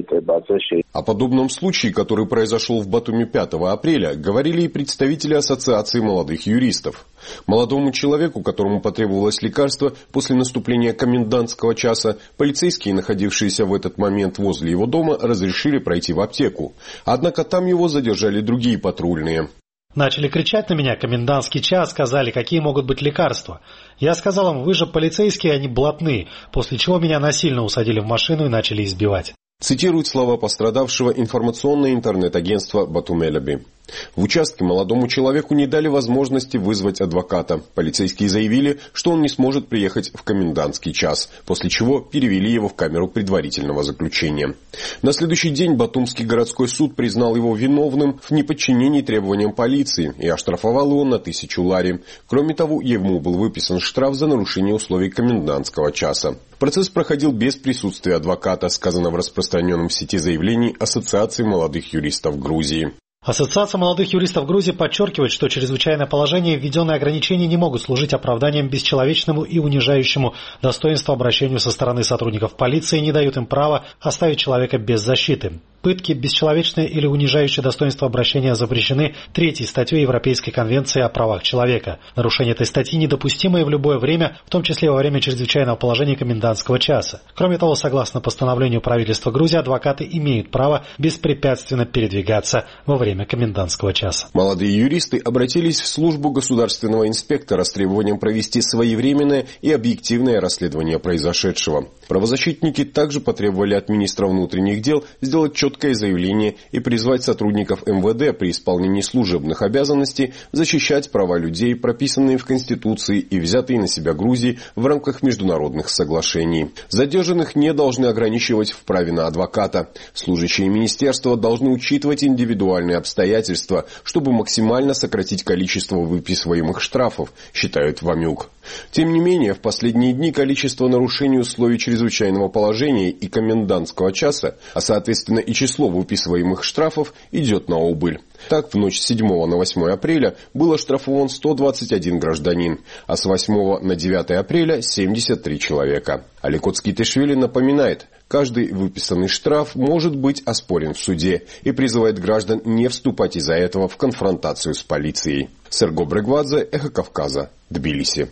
О подобном случае, который произошел в Батуми пятого апреля, говорили и представители Ассоциации молодых юристов. Молодому человеку, которому потребовалось лекарство после наступления комендантского часа, полицейские, находившиеся в этот момент возле его дома, разрешили пройти в аптеку. Однако там его задержали другие патрульные. Начали кричать на меня, комендантский час, сказали, какие могут быть лекарства. Я сказал им, вы же полицейские, они блатные, после чего меня насильно усадили в машину и начали избивать. Цитирует слова пострадавшего информационное интернет-агентство Батумелеби. В участке молодому человеку не дали возможности вызвать адвоката. Полицейские заявили, что он не сможет приехать в комендантский час, после чего перевели его в камеру предварительного заключения. На следующий день Батумский городской суд признал его виновным в неподчинении требованиям полиции и оштрафовал его на тысячу лари. Кроме того, ему был выписан штраф за нарушение условий комендантского часа. Процесс проходил без присутствия адвоката, сказано в распространенном в сети заявлении Ассоциации молодых юристов Грузии. Ассоциация молодых юристов Грузии подчеркивает, что чрезвычайное положение и введенные ограничения не могут служить оправданием бесчеловечному и унижающему достоинство обращению со стороны сотрудников полиции и не дают им права оставить человека без защиты. Пытки, бесчеловечное или унижающее достоинство обращения запрещены третьей статьей Европейской конвенции о правах человека. Нарушение этой статьи недопустимо и в любое время, в том числе во время чрезвычайного положения комендантского часа. Кроме того, согласно постановлению правительства Грузии, адвокаты имеют право беспрепятственно передвигаться во время комендантского часа. Молодые юристы обратились в службу государственного инспектора с требованием провести своевременное и объективное расследование произошедшего. Правозащитники также потребовали от министра внутренних дел сделать четкое заявление и призвать сотрудников эм вэ дэ при исполнении служебных обязанностей защищать права людей, прописанные в Конституции и взятые на себя Грузией в рамках международных соглашений. Задержанных не должны ограничивать в праве на адвоката. Служащие министерства должны учитывать индивидуальные обстоятельства, чтобы максимально сократить количество выписываемых штрафов, считают в АМЮК. Тем не менее, в последние дни количество нарушений условий чрезвычайного положения и комендантского часа, а соответственно и число выписываемых штрафов, идет на убыль. Так, в ночь с седьмого на восьмое апреля был оштрафован сто двадцать один гражданин, а с восьмого на девятое апреля семьдесят три человека. Алекот Скитишвили напоминает, каждый выписанный штраф может быть оспорен в суде и призывает граждан не вступать из-за этого в конфронтацию с полицией. Серго Брегвадзе, Эхо Кавказа, Тбилиси.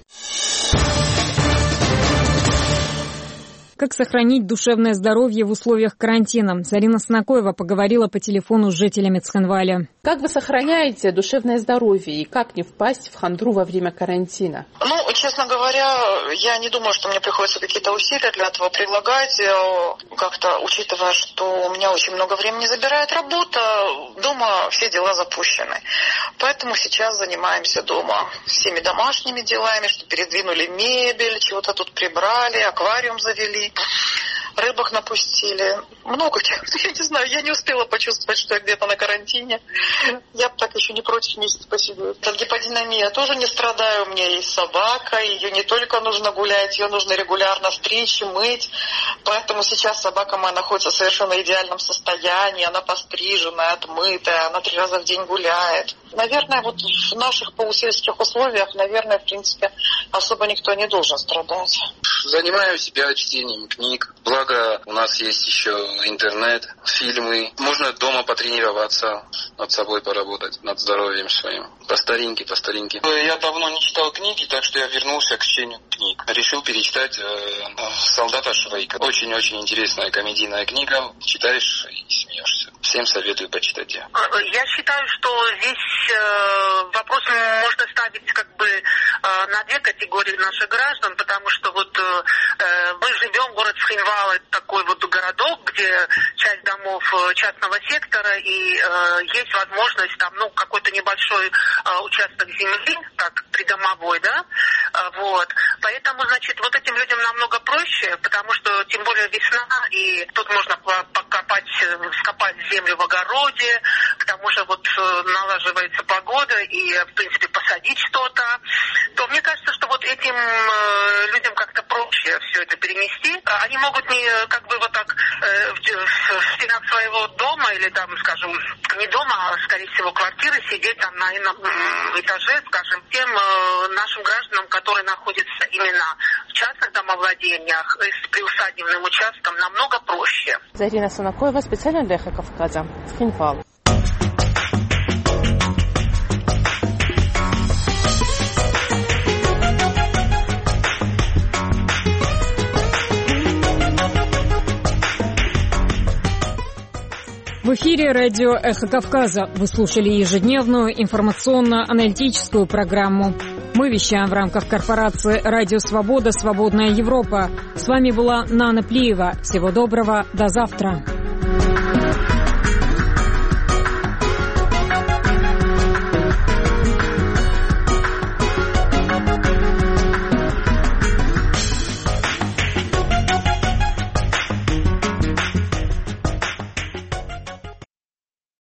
Как сохранить душевное здоровье в условиях карантина? Зарина Снакоева поговорила по телефону с жителями Цхинваля. Как вы сохраняете душевное здоровье и как не впасть в хандру во время карантина? Ну, честно говоря, я не думаю, что мне приходится какие-то усилия для этого прилагать. Как-то, учитывая, что у меня очень много времени забирает работа, дома все дела запущены. Поэтому сейчас занимаемся дома всеми домашними делами, что передвинули мебель, чего-то тут прибрали, аквариум завели. рыбок напустили. Много чего. Я не знаю, я не успела почувствовать, что я где-то на карантине. Я бы так еще не против месяц посидела. От гиподинамии я тоже не страдаю. У меня есть собака. Ее не только нужно гулять, ее нужно регулярно стричь и мыть. Поэтому сейчас собака моя находится в совершенно идеальном состоянии. Она постриженная, отмытая, она три раза в день гуляет. Наверное, вот в наших полусельских условиях, наверное, в принципе, особо никто не должен страдать. Занимаю себя чтением книг. Благо, у нас есть еще интернет, фильмы. Можно дома потренироваться, над собой поработать, над здоровьем своим. По старинке, по старинке. Я давно не читал книги, так что я вернулся к чтению книг. Решил перечитать э, «Солдата Швейка». Очень-очень интересная комедийная книга. Читаешь и смеешься. Всем советую почитать ее. Я считаю, что здесь э, вопрос можно ставить как бы э, на две категории наших граждан, потому что вот э, мы живем, город Схинвал, это такой вот городок, где часть домов частного сектора, и э, есть возможность там, ну, какой-то небольшой э, участок земли, так, придомовой, да, э, вот. Поэтому, значит, вот этим людям намного проще, потому что, тем более, весна, и тут можно покопать, скопать землю в огороде, к тому же вот налаживается погода, и, в принципе, посадить что-то, то мне кажется, что вот этим э, людям как-то проще все это перенести. Они могут не как бы вот так э, в, в стенах своего дома или там, скажем, не дома, а, скорее всего, квартиры, сидеть там на ином этаже, скажем, тем э, нашим гражданам, которые находятся именно в частных домовладениях с приусадебным участком, намного проще. Зарина Санакоева, специально для Эхо Кавказа, Схинвал. В эфире радио «Эхо Кавказа». Вы слушали ежедневную информационно-аналитическую программу. Мы вещаем в рамках корпорации «Радио Свобода. Свободная Европа». С вами была Нана Плиева. Всего доброго. До завтра.